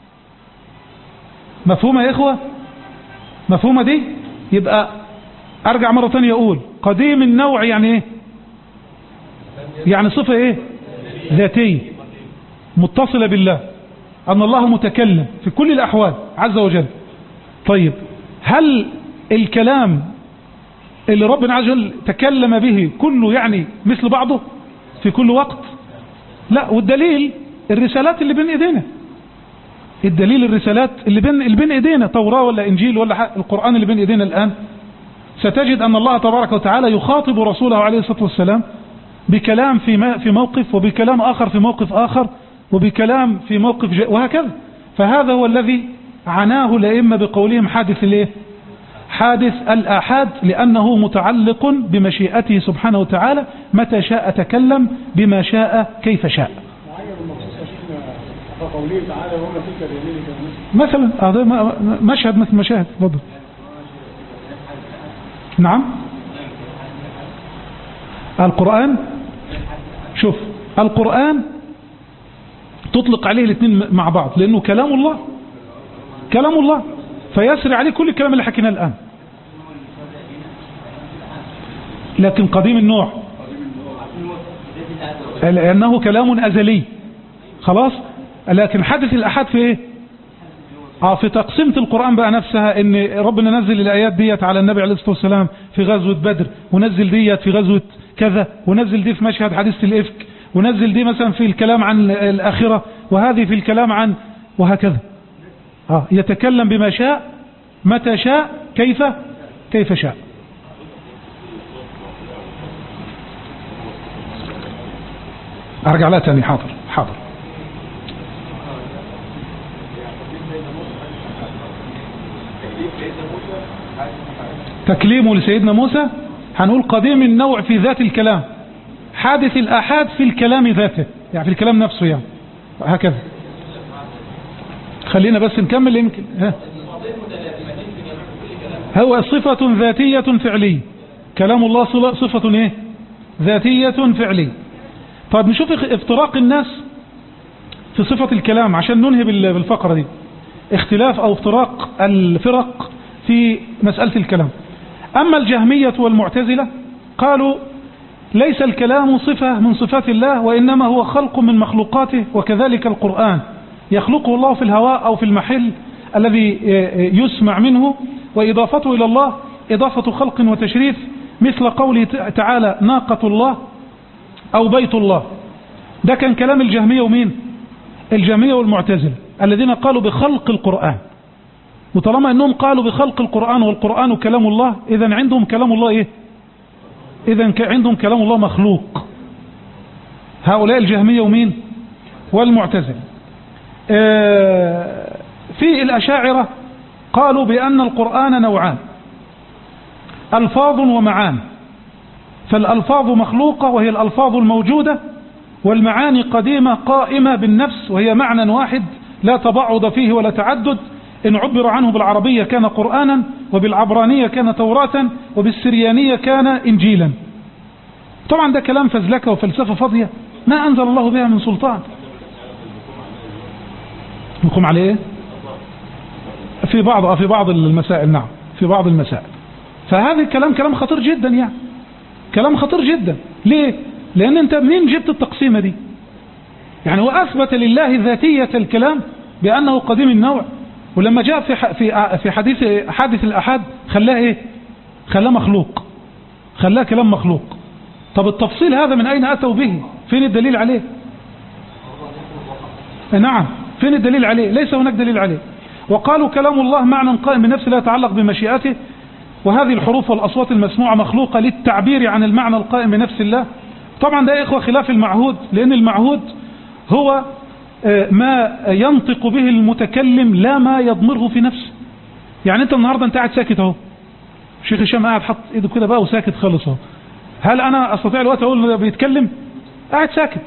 مفهومة يا إخوة؟ مفهومة دي؟ يبقى أرجع مرة ثانية أقول قديم النوع يعني إيه؟ يعني صفة إيه؟ ذاتية متصلة بالله، أن الله متكلم في كل الأحوال عز وجل. طيب هل الكلام اللي ربنا عز وجل تكلم به كله يعني مثل بعضه في كل وقت؟ لا. والدليل الرسالات اللي بين ايدينا، الدليل الرسالات اللي بين ايدينا، توراة ولا انجيل ولا القرآن اللي بين ايدينا الآن، ستجد أن الله تبارك وتعالى يخاطب رسوله عليه الصلاة والسلام بكلام في موقف، وبكلام آخر في موقف آخر، وبكلام في موقف وهكذا. فهذا هو الذي عناه الأئمة بقولهم حادث الايه؟ حادث الآحاد، لأنه متعلق بمشيئته سبحانه وتعالى، متى شاء تكلم بما شاء كيف شاء. مثلا هذا مشهد مثل مشاهد. تفضل. نعم. القرآن، شوف القرآن تطلق عليه الاثنين مع بعض، لأنه كلام الله، كلام الله، فيسري عليه كل الكلام اللي حكيناه الآن. لكن قديم النوع لأنه كلام أزلي خلاص. لكن حدث الأحد في ايه؟ في تقسيمة القرآن بقى نفسها، ان ربنا نزل الآيات ديت على النبي عليه الصلاة والسلام في غزوة بدر، ونزل ديت في غزوة كذا، ونزل دي في مشهد حديث الإفك، ونزل دي مثلا في الكلام عن الآخرة، وهذه في الكلام عن وهكذا. يتكلم بما شاء متى شاء كيف شاء. أرجع لها تاني. حاضر. تكليمه لسيدنا موسى هنقول قديم النوع في ذات الكلام، حادث الآحاد في الكلام ذاته، يعني في الكلام نفسه يعني هكذا. خلينا بس نكمل يمكن. هو صفة ذاتية فعلية، كلام الله صفة ايه؟ ذاتية فعلية. طيب نشوف افتراق الناس في صفة الكلام عشان ننهي بالفقرة دي، اختلاف او افتراق الفرق في مسألة الكلام. أما الجهمية والمعتزلة قالوا ليس الكلام صفة من صفات الله، وإنما هو خلق من مخلوقاته، وكذلك القرآن يخلقه الله في الهواء أو في المحل الذي يسمع منه، وإضافته إلى الله إضافة خلق وتشريف، مثل قوله تعالى ناقة الله أو بيت الله. ده كان كلام الجهمية ومين؟ الجهمية والمعتزلة الذين قالوا بخلق القرآن. وطالما أنهم قالوا بخلق القرآن والقرآن كلام الله، إذن عندهم كلام الله إيه؟ إذن عندهم كلام الله مخلوق. هؤلاء الجهمية ومين؟ والمعتزلة. في الأشاعرة قالوا بأن القرآن نوعان، ألفاظ ومعان. فالألفاظ مخلوقة وهي الألفاظ الموجودة، والمعاني قديمة قائمة بالنفس وهي معنى واحد لا تبعض فيه ولا تعدد. إن عبر عنه بالعربية كان قرآنا، وبالعبرانية كان توراة، وبالسريانية كان إنجيلا. طبعا ده كلام فزلكة وفلسفة فاضية ما أنزل الله بها من سلطان. نقوم عليه في بعض المسائل. نعم في بعض المسائل. فهذا الكلام كلام خطير جدا، يعني كلام خطير جدا. ليه؟ لأن أنت منين جبت التقسيمة دي؟ يعني هو أثبت لله ذاتية الكلام بأنه قديم النوع، ولما جاء في حديث الأحد خلاه ايه؟ خلاه مخلوق، خلاه كلام مخلوق. طب التفصيل هذا من أين أتوا به؟ فين الدليل عليه؟ نعم، فين الدليل عليه؟ ليس هناك دليل عليه. وقالوا كلام الله معنى قائم بنفسه لا يتعلق بمشيئته، وهذه الحروف والأصوات المسموعة مخلوقة للتعبير عن المعنى القائم بنفس الله. طبعا ده يا إخوة خلاف المعهود، لأن المعهود هو ما ينطق به المتكلم لا ما يضمره في نفسه. يعني أنت النهاردة أنت قاعد ساكت اهو، شيخ هشام قاعد حط إيده كده بقى وساكت خالص اهو، هل أنا أستطيع الوقت أقول إنه بيتكلم؟ قاعد ساكت.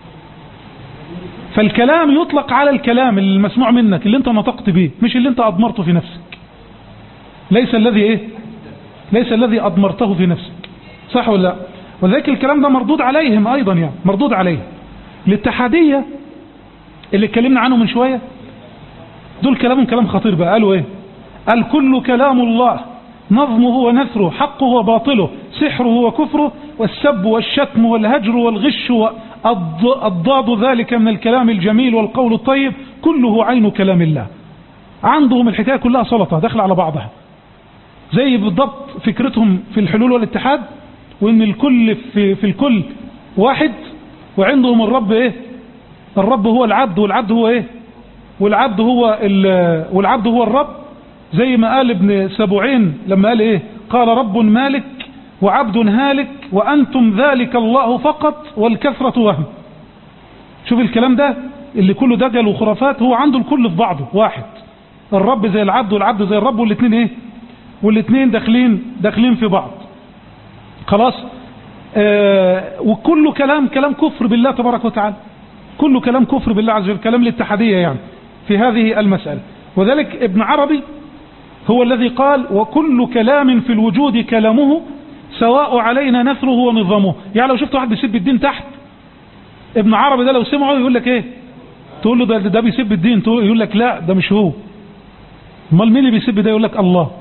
فالكلام يطلق على الكلام المسموع منك اللي أنت نطقت به، مش اللي أنت أضمرته في نفسك. ليس الذي إيه؟ ليس الذي أضمرته في نفسك، صح ولا لا؟ وذلك الكلام ده مردود عليهم أيضا، يعني مردود عليهم. الاتحادية اللي اتكلمنا عنه من شوية دول كلامهم كلام خطير بقى. قالوا ايه؟ قال كل كلام الله نظمه ونثره، حقه وباطله، سحره وكفره، والسب والشتم والهجر والغش والضاد ذلك من الكلام الجميل والقول الطيب كله عين كلام الله. عندهم الحكاية كلها سلطة داخل على بعضها، زي بالضبط فكرتهم في الحلول والاتحاد، وان الكل في الكل واحد، وعندهم الرب ايه؟ الرب هو العبد، والعبد هو ايه؟ والعبد هو الرب. زي ما قال ابن سبوعين لما قال ايه؟ قال رب مالك وعبد هالك وانتم ذلك الله فقط والكثرة وهم. شوف الكلام ده اللي كله دجل وخرافات، هو عنده الكل في بعضه واحد، الرب زي العبد والعبد زي الرب، والاثنين ايه؟ والاثنين داخلين في بعض. خلاص. وكله كلام كفر بالله تبارك وتعالى، كله كلام كفر بالله عز وجل، كلام الاتحادية يعني في هذه المسألة. وذلك ابن عربي هو الذي قال وكل كلام في الوجود كلامه سواء علينا نثره ونظامه. يعني لو شفت واحد بيسب الدين تحت، ابن عربي ده لو سمعه يقول لك ايه؟ تقول له ده بيسب الدين، يقول لك لا ده مش هو. امال مين اللي بيسب ده؟ يقول لك الله.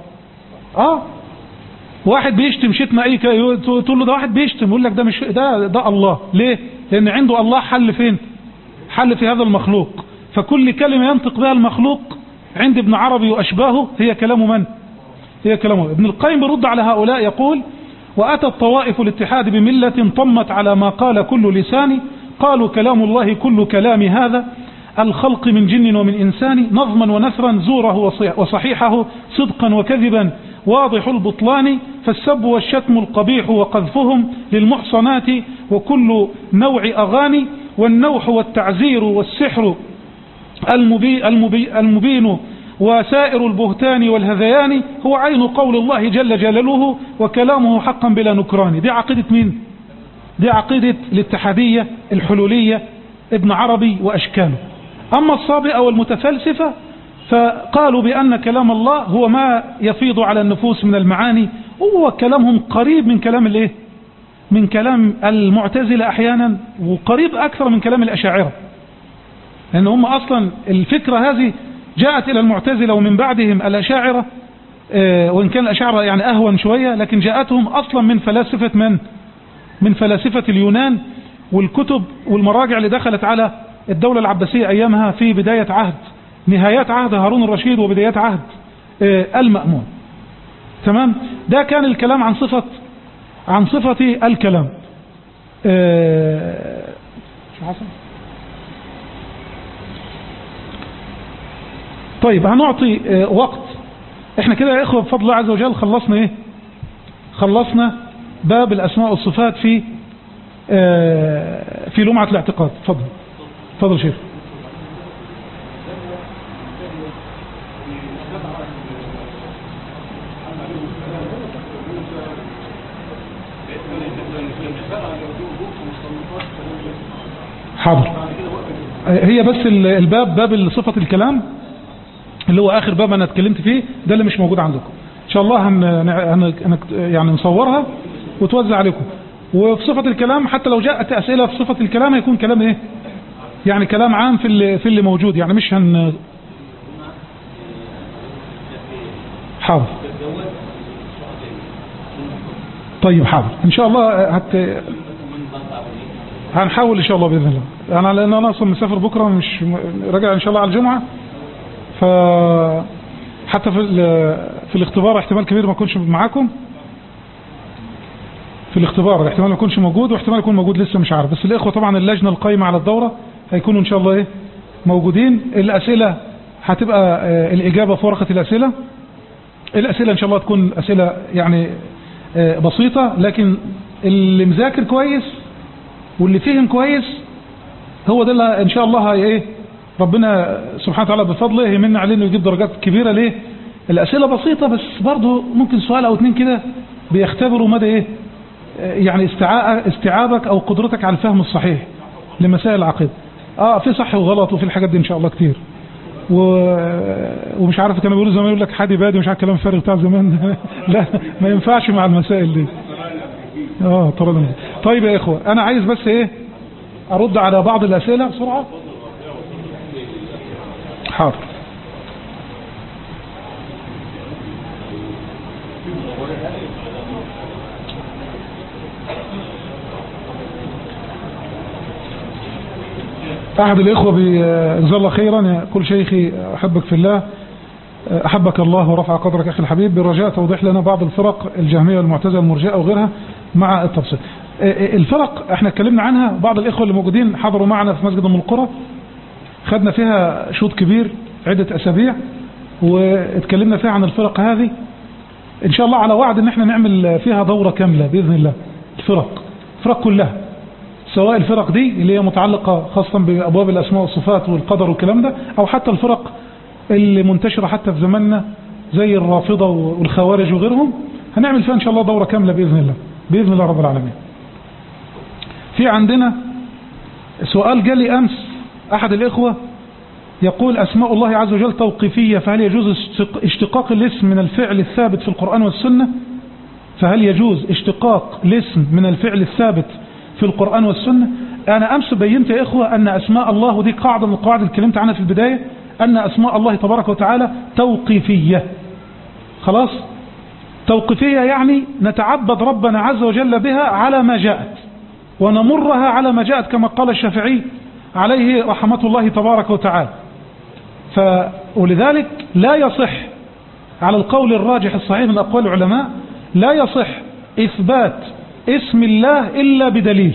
واحد بيشتم شتم اي تقول له ده واحد بيشتم، يقول لك ده مش ده الله. ليه؟ لان عنده الله حل فين؟ حل في هذا المخلوق. فكل كلمة ينطق بها المخلوق عند ابن عربي وأشباهه هي كلام من؟ هي كلامه. ابن القيم برد على هؤلاء يقول وأتى الطوائف الاتحاد بملة طمت على ما قال كل لسان، قالوا كلام الله كل كلام هذا الخلق من جن ومن إنسان، نظما ونثرا زوره وصحيحه، صدقا وكذبا واضح البطلان، فالسب والشتم القبيح وقذفهم للمحصنات وكل نوع أغاني، والنوح والتعزير والسحر المبين وسائر البهتان والهذيان هو عين قول الله جل جلاله وكلامه حقا بلا نكران. دي عقيدة مين؟ دي عقيدة الاتحادية الحلولية ابن عربي وأشكاله. أما الصابئة والمتفلسفة فقالوا بأن كلام الله هو ما يفيض على النفوس من المعاني، وهو كلامهم قريب من كلام الايه؟ من كلام المعتزلة أحيانا، وقريب أكثر من كلام الأشاعرة، لأن هم أصلا الفكرة هذه جاءت إلى المعتزلة ومن بعدهم الأشاعرة، وإن كان الأشاعرة يعني أهون شوية، لكن جاءتهم أصلا من فلاسفة من فلاسفة اليونان، والكتب والمراجع اللي دخلت على الدولة العباسية أيامها في بداية عهد، نهايات عهد هارون الرشيد وبدايات عهد المأمون. تمام. ده كان الكلام عن صفة الكلام. شو حصل؟ طيب هنعطي وقت. احنا كده يا اخوة بفضل الله عز وجل خلصنا ايه؟ خلصنا باب الاسماء والصفات في لمعة الاعتقاد. اتفضل شيخ. حاضر. هي بس باب صفة الكلام اللي هو آخر باب أنا اتكلمت فيه ده اللي مش موجود عندكم. إن شاء الله يعني نصورها وتوزع عليكم. وفي صفة الكلام حتى لو جاءت أسئلة في صفة الكلام هيكون كلام إيه؟ يعني كلام عام في اللي موجود، يعني مش حاضر. طيب حاضر إن شاء الله هنحاول إن شاء الله بإذن الله. أنا لأن أنا أصلا مسافر بكرة، مش راجع إن شاء الله على الجمعة، حتى في الاختبار احتمال كبير ما يكونش معاكم، في الاختبار احتمال ما يكونش موجود، واحتمال يكون موجود لسه مش عارف. بس الإخوة طبعا اللجنة القائمة على الدورة هيكونوا إن شاء الله موجودين. الأسئلة هتبقى الإجابة في ورقة الأسئلة. الأسئلة إن شاء الله تكون أسئلة يعني بسيطة، لكن اللي مذاكر كويس واللي فهم كويس هو ده اللي إن شاء الله ربنا سبحانه وتعالى بفضله يمن عليه إنه يجيب درجات كبيرة. ليه؟ الأسئلة بسيطة، بس برضه ممكن سؤال أو اتنين كده بيختبروا مدى يعني استيعابك أو قدرتك على الفهم الصحيح لمسائل العقيدة. في صح وغلط وفي الحاجات دي إن شاء الله كتير. ومش عارف كانوا بيقولوا زمان يقول لك حادي بادي مش عارف كلام فارغ بتاع زمان. لا ما ينفعش مع المسائل دي. طيب يا إخوة، أنا عايز بس أرد على بعض الأسئلة بسرعة. حاضر. أحد الإخوة جزاه الله خيرا، يقول شيخي أحبك في الله، أحبك الله ورفع قدرك أخي الحبيب، بالرجاء توضيح لنا بعض الفرق الجهمية والمعتزلة والمرجئة وغيرها مع التفصيل. الفرق احنا اتكلمنا عنها، بعض الإخوة اللي موجودين حضروا معنا في مسجد أم القرى، خدنا فيها شوط كبير عدة أسابيع واتكلمنا فيها عن الفرق هذه. إن شاء الله على وعد إن احنا نعمل فيها دورة كاملة بإذن الله. الفرق كلها، سواء الفرق دي اللي هي متعلقة خاصة بأبواب الأسماء والصفات والقدر والكلام ده، أو حتى الفرق اللي منتشرة حتى في زماننا زي الرافضة والخوارج وغيرهم، هنعمل فيها إن شاء الله دورة كاملة بإذن الله، بإذن الله رب العالمين. في عندنا سؤال جالي أمس، أحد الإخوة يقول أسماء الله عز وجل توقيفية، فهل يجوز اشتقاق الاسم من الفعل الثابت في القرآن والسنة؟ فهل يجوز اشتقاق الاسم من الفعل الثابت في القرآن والسنة؟ أنا أمس بينت يا إخوة أن أسماء الله، ودي قاعدة من القواعد اللي اتكلمت عنها في البداية، أن أسماء الله تبارك وتعالى توقيفية. خلاص، توقيفية يعني نتعبد ربنا عز وجل بها على ما جاءت، ونمرها على ما جاءت، كما قال الشافعي عليه رحمة الله تبارك وتعالى. ولذلك لا يصح على القول الراجح الصحيح من أقوال العلماء، لا يصح إثبات اسم الله إلا بدليل.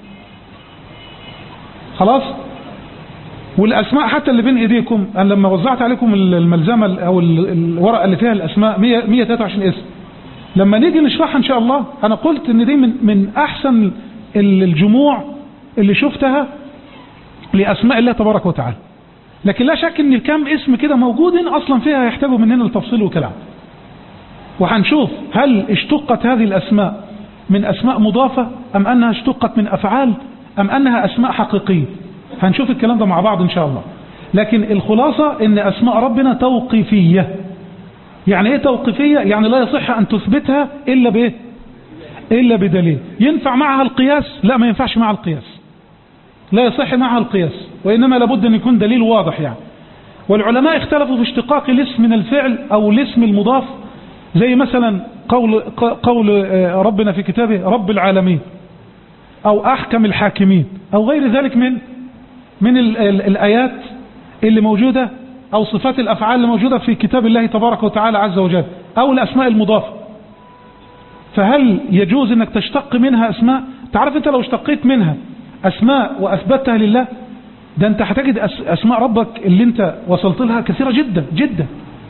خلاص، والأسماء حتى اللي بين إيديكم، أنا لما وزعت عليكم الملزمة أو الورقة اللي فيها الأسماء 123 اسم، لما نيجي نشرحها إن شاء الله، أنا قلت إن دي من أحسن الجموع اللي شفتها لأسماء الله تبارك وتعالى. لكن لا شك إن كم اسم كده موجودين أصلا فيها يحتاجوا مننا التفصيل وكلام، وهنشوف هل اشتقت هذه الأسماء من أسماء مضافة، أم أنها اشتقت من أفعال، أم أنها أسماء حقيقية. هنشوف الكلام ده مع بعض إن شاء الله. لكن الخلاصة إن أسماء ربنا توقيفية. يعني إيه توقيفية؟ يعني لا يصح أن تثبتها إلا بإيه؟ إلا بدليل. ينفع معها القياس؟ لا، ما ينفعش معها القياس، لا يصح معها القياس، وإنما لابد أن يكون دليل واضح يعني. والعلماء اختلفوا في اشتقاق الاسم من الفعل أو الاسم المضاف، زي مثلا قول ربنا في كتابه رب العالمين، أو أحكم الحاكمين، أو غير ذلك من الآيات اللي موجودة، أو صفات الأفعال اللي موجودة في كتاب الله تبارك وتعالى عز وجل، أو الأسماء المضافة. فهل يجوز أنك تشتق منها أسماء؟ تعرف أنت لو اشتقيت منها أسماء وأثبتها لله، ده أنت هتجد أسماء ربك اللي أنت وصلت لها كثيرة جدا جدا.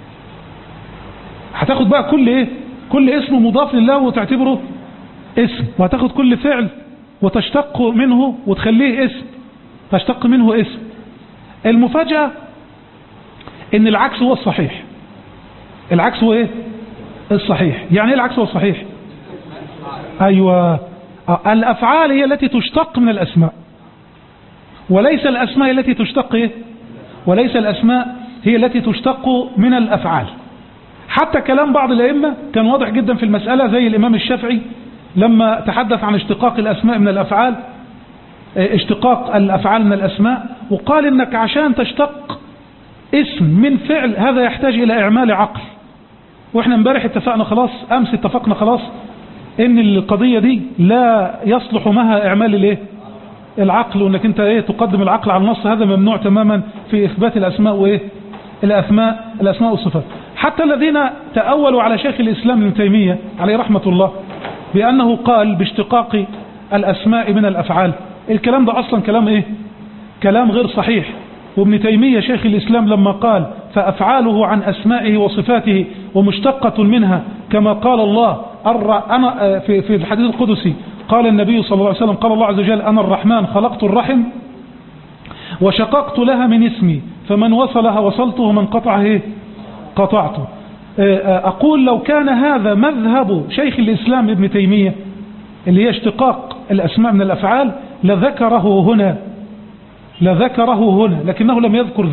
هتاخد بقى كل اسم مضاف لله وتعتبره اسم، وهتاخد كل فعل وتشتق منه وتخليه اسم، تشتق منه اسم. المفاجأة ان العكس هو الصحيح. العكس هو ايه؟ الصحيح. يعني ايه العكس هو الصحيح؟ ايوه، الافعال هي التي تشتق من الاسماء، وليس الاسماء التي تشتق ايه؟ وليس الاسماء هي التي تشتق من الافعال. حتى كلام بعض الائمه كان واضح جدا في المسألة، زي الامام الشافعي لما تحدث عن اشتقاق الاسماء من الافعال، اشتقاق الافعال من الاسماء، وقال انك عشان تشتق اسم من فعل هذا يحتاج الى اعمال عقل. واحنا امبارح اتفقنا خلاص، امس اتفقنا خلاص ان القضية دي لا يصلح معها اعمال الايه؟ العقل، وانك انت تقدم العقل على النص، هذا ممنوع تماما في اثبات الاسماء الأسماء والصفات. حتى الذين تأولوا على شيخ الإسلام ابن تيمية عليه رحمة الله بأنه قال باشتقاق الأسماء من الأفعال، الكلام ده أصلا كلام إيه؟ كلام غير صحيح. وابن تيمية شيخ الإسلام لما قال فأفعاله عن أسمائه وصفاته ومشتقة منها كما قال الله أنا في الحديث القدسي قال النبي صلى الله عليه وسلم قال الله عز وجل أنا الرحمن خلقت الرحم وشققت لها من اسمي فمن وصلها وصلته ومن قطعه قطعته. أقول لو كان هذا مذهب شيخ الإسلام ابن تيمية اللي هي اشتقاق الأسماء من الأفعال لذكره هنا، لكنه لم يذكر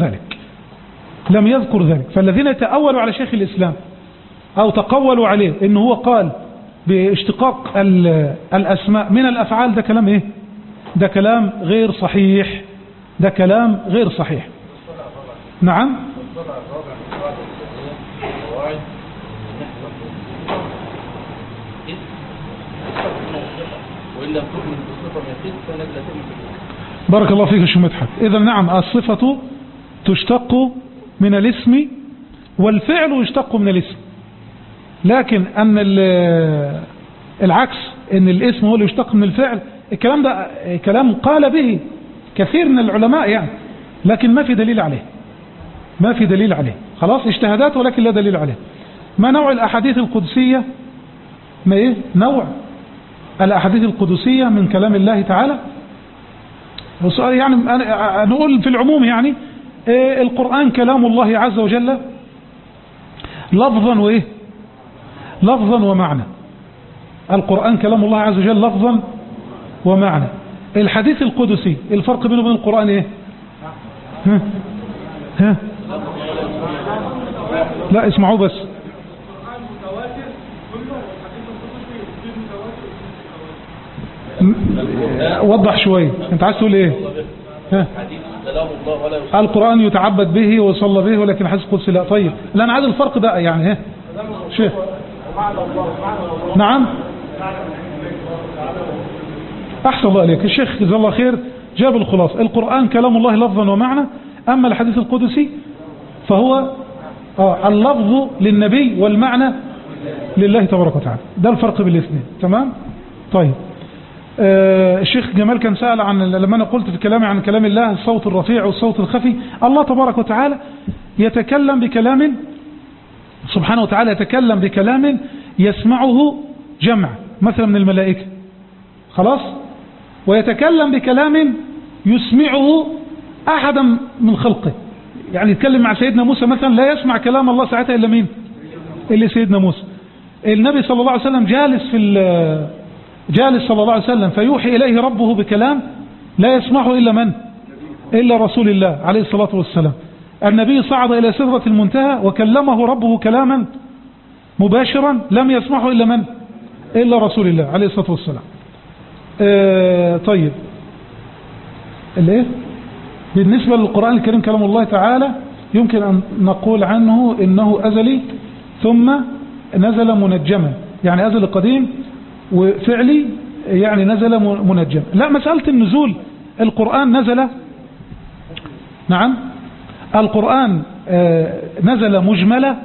ذلك. فالذين يتأولوا على شيخ الإسلام أو تقولوا عليه إنه هو قال باشتقاق الأسماء من الأفعال، ده كلام إيه؟ ده كلام غير صحيح. نعم. بارك الله فيك يا شيخ مدحت. إذا نعم الصفة تشتق من الاسم والفعل يشتق من الاسم، لكن أن العكس أن الاسم هو اللي يشتق من الفعل، الكلام ده كلام قال به كثير من العلماء يعني، لكن ما في دليل عليه. خلاص اجتهادات ولكن لا دليل عليه. ما نوع الأحاديث القدسية؟ نوع الأحاديث القدسية من كلام الله تعالى. يعني نقول في العموم يعني القرآن كلام الله عز وجل لفظا ومعنى. القرآن كلام الله عز وجل لفظا ومعنى. الحديث القدسي الفرق بينه وبين القرآن ايه؟ لا اسمعوا بس. وضح شوية انت عايز تقول ايه؟ القرآن يتعبد به ويصلى به ولكن حديث قدسي لا. طيب لا انا عايز الفرق بقى يعني شيخ. نعم احسن الله عليك الشيخ جزاه الله خير جاب الخلاص. القرآن كلام الله لفظا ومعنى، اما الحديث القدسي فهو اللفظ للنبي والمعنى لله تبارك وتعالى. ده الفرق بين الاثنين. تمام. طيب الشيخ جمال كان سأل عن لما أنا قلت في كلامي عن كلام الله الصوت الرفيع والصوت الخفي. الله تبارك وتعالى يتكلم بكلام سبحانه وتعالى، يتكلم بكلام يسمعه جمع مثلا من الملائكة، خلاص، ويتكلم بكلام يسمعه أحدا من خلقه. يعني يتكلم مع سيدنا موسى مثلا لا يسمع كلام الله ساعتها إلا مين؟ إلا سيدنا موسى. النبي صلى الله عليه وسلم جالس صلى الله عليه وسلم فيوحي إليه ربه بكلام لا يسمعه إلا من؟ إلا رسول الله عليه الصلاة والسلام. النبي صعد إلى سدرة المنتهى وكلمه ربه كلاما مباشرا لم يسمعه إلا من؟ إلا رسول الله عليه الصلاة والسلام. طيب بالنسبة للقرآن الكريم كلام الله تعالى يمكن أن نقول عنه إنه أزلي ثم نزل منجما، يعني أزل قديم وفعلي يعني نزل منجم. لا، مسألة النزول القرآن نزل، نعم القرآن نزل مجملة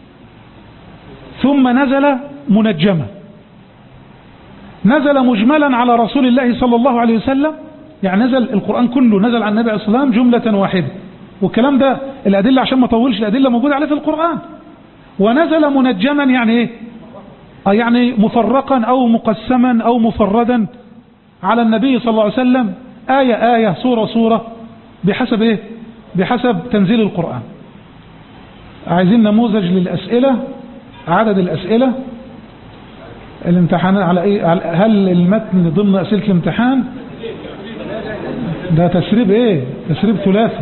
ثم نزل منجمة. نزل مجملا على رسول الله صلى الله عليه وسلم، يعني نزل القرآن كله نزل على النبي عليه الصلاة والسلام جملة واحدة، والكلام ده الأدلة عشان ما طولش الأدلة موجودة عليه في القرآن. ونزل منجما يعني ايه؟ يعني مفرقا أو مقسما أو مفردا على النبي صلى الله عليه وسلم، آية آية سورة سورة، بحسب إيه؟ بحسب تنزيل القرآن. عايزين نموذج للأسئلة، عدد الأسئلة، الامتحان على إيه؟ هل المتن ضمن أسئلة الامتحان؟ ده تسريب إيه؟ تسريب ثلاثي.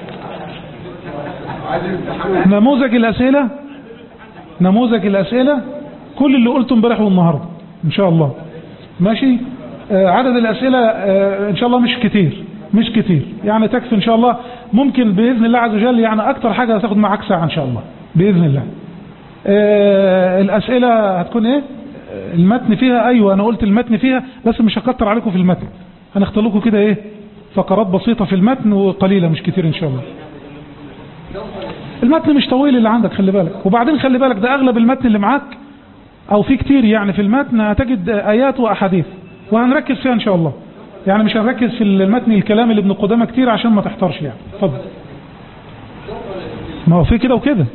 نموذج الأسئلة كل اللي قلته امبارح والنهارده ان شاء الله. ماشي. عدد الأسئلة ان شاء الله مش كتير يعني تكفي ان شاء الله. ممكن بإذن الله عز وجل يعني اكتر حاجة هتاخد معاك ساعة ان شاء الله بإذن الله. الأسئلة هتكون ايه؟ المتن فيها، ايوه انا قلت المتن فيها، بس مش هكتر عليكم في المتن، هنختار لكم كده ايه فقرات بسيطة في المتن وقليلة مش كتير ان شاء الله. المتن مش طويل اللي عندك، خلي بالك. وبعدين خلي بالك ده اغلب المتن اللي معاك او في كتير يعني في المتن هتجد ايات واحاديث، وهنركز فيها ان شاء الله. يعني مش هنركز في المتن الكلام اللي ابن قدامة كتير عشان ما تحترش يعني. اتفضل. ما هو في كده وكده.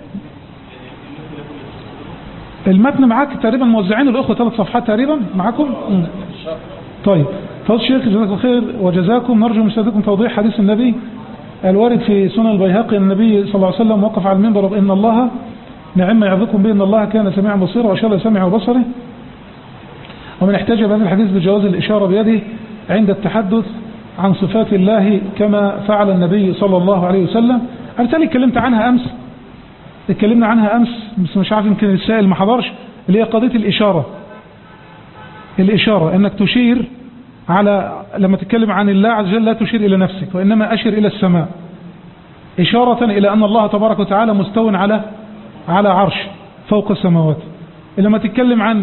المتن معاك تقريبا موزعين الاخوه 3 صفحات تقريبا معاكم. طيب فضل الشيخ جزاك الله خير وجزاكم. نرجو من سيادتكم توضيح حديث النبي الوارد في سنن البيهقي ان النبي صلى الله عليه وسلم وقف على المنبر ان الله نعم يعظكم به ان الله كان سميعا بصيرا، واشار الى سمعه وبصره. ومن احتج بهذا الحديث بجواز الاشاره بيده عند التحدث عن صفات الله كما فعل النبي صلى الله عليه وسلم. انا تاني اتكلمنا عنها امس بس مش عارف يمكن السائل ما حضرش، اللي هي قضيه الاشاره انك تشير على لما تتكلم عن الله عز وجل لا تشير الى نفسك وانما اشر الى السماء اشاره الى ان الله تبارك وتعالى مستو على عرش فوق السماوات. لما تتكلم عن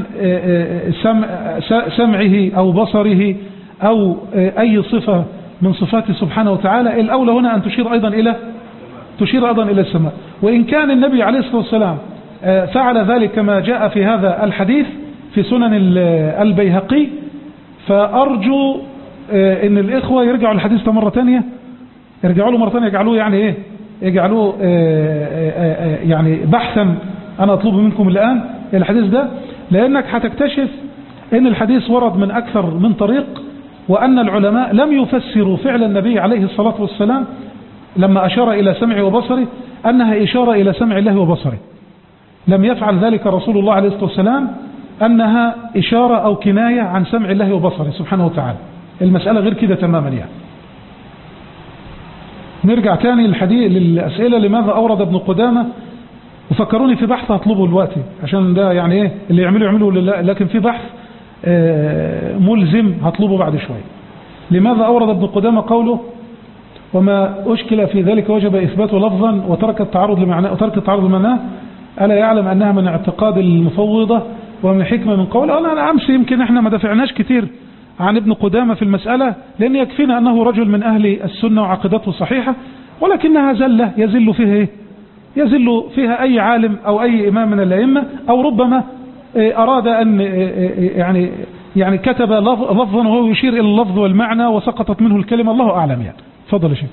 سمعه او بصره او اي صفه من صفاته سبحانه وتعالى، الاولى هنا ان تشير ايضا الى السماء. وان كان النبي عليه الصلاه والسلام فعل ذلك كما جاء في هذا الحديث في سنن البيهقي، فارجو ان الاخوه يرجعوا الحديث ده مره ثانيه، يجعلوه يعني ايه، يجعلوه يعني بحثا انا اطلب منكم الان الحديث ده، لانك هتكتشف ان الحديث ورد من اكثر من طريق، وان العلماء لم يفسروا فعل النبي عليه الصلاه والسلام لما اشار الى سمعه وبصره انها اشاره الى سمع الله وبصره. لم يفعل ذلك رسول الله عليه الصلاه والسلام انها اشاره او كنايه عن سمع الله وبصره سبحانه وتعالى. المساله غير كده تماما يعني. نرجع تاني للأسئلة. لماذا أورد ابن قدامة؟ وفكروني في بحث هطلبه دلوقتي عشان ده يعني ايه اللي يعملوا لكن في بحث ملزم هطلبه بعد شوية. لماذا أورد ابن قدامة قوله وما أشكل في ذلك وجب إثباته لفظا وترك التعرض لمعناه ألا يعلم أنها من اعتقاد المفوضة ومن حكمة من قوله. أنا أمس يمكن احنا ما دافعناش كتير عن ابن قدامة في المسألة لأن يكفينا أنه رجل من أهل السنة وعقيدته صحيحة، ولكنها زلة يزل فيها أي عالم أو أي إمام من الأئمة، أو ربما أراد أن يعني كتب لفظا وهو يشير إلى اللفظ والمعنى وسقطت منه الكلمة، الله أعلم يعني. تفضل يا شيخ.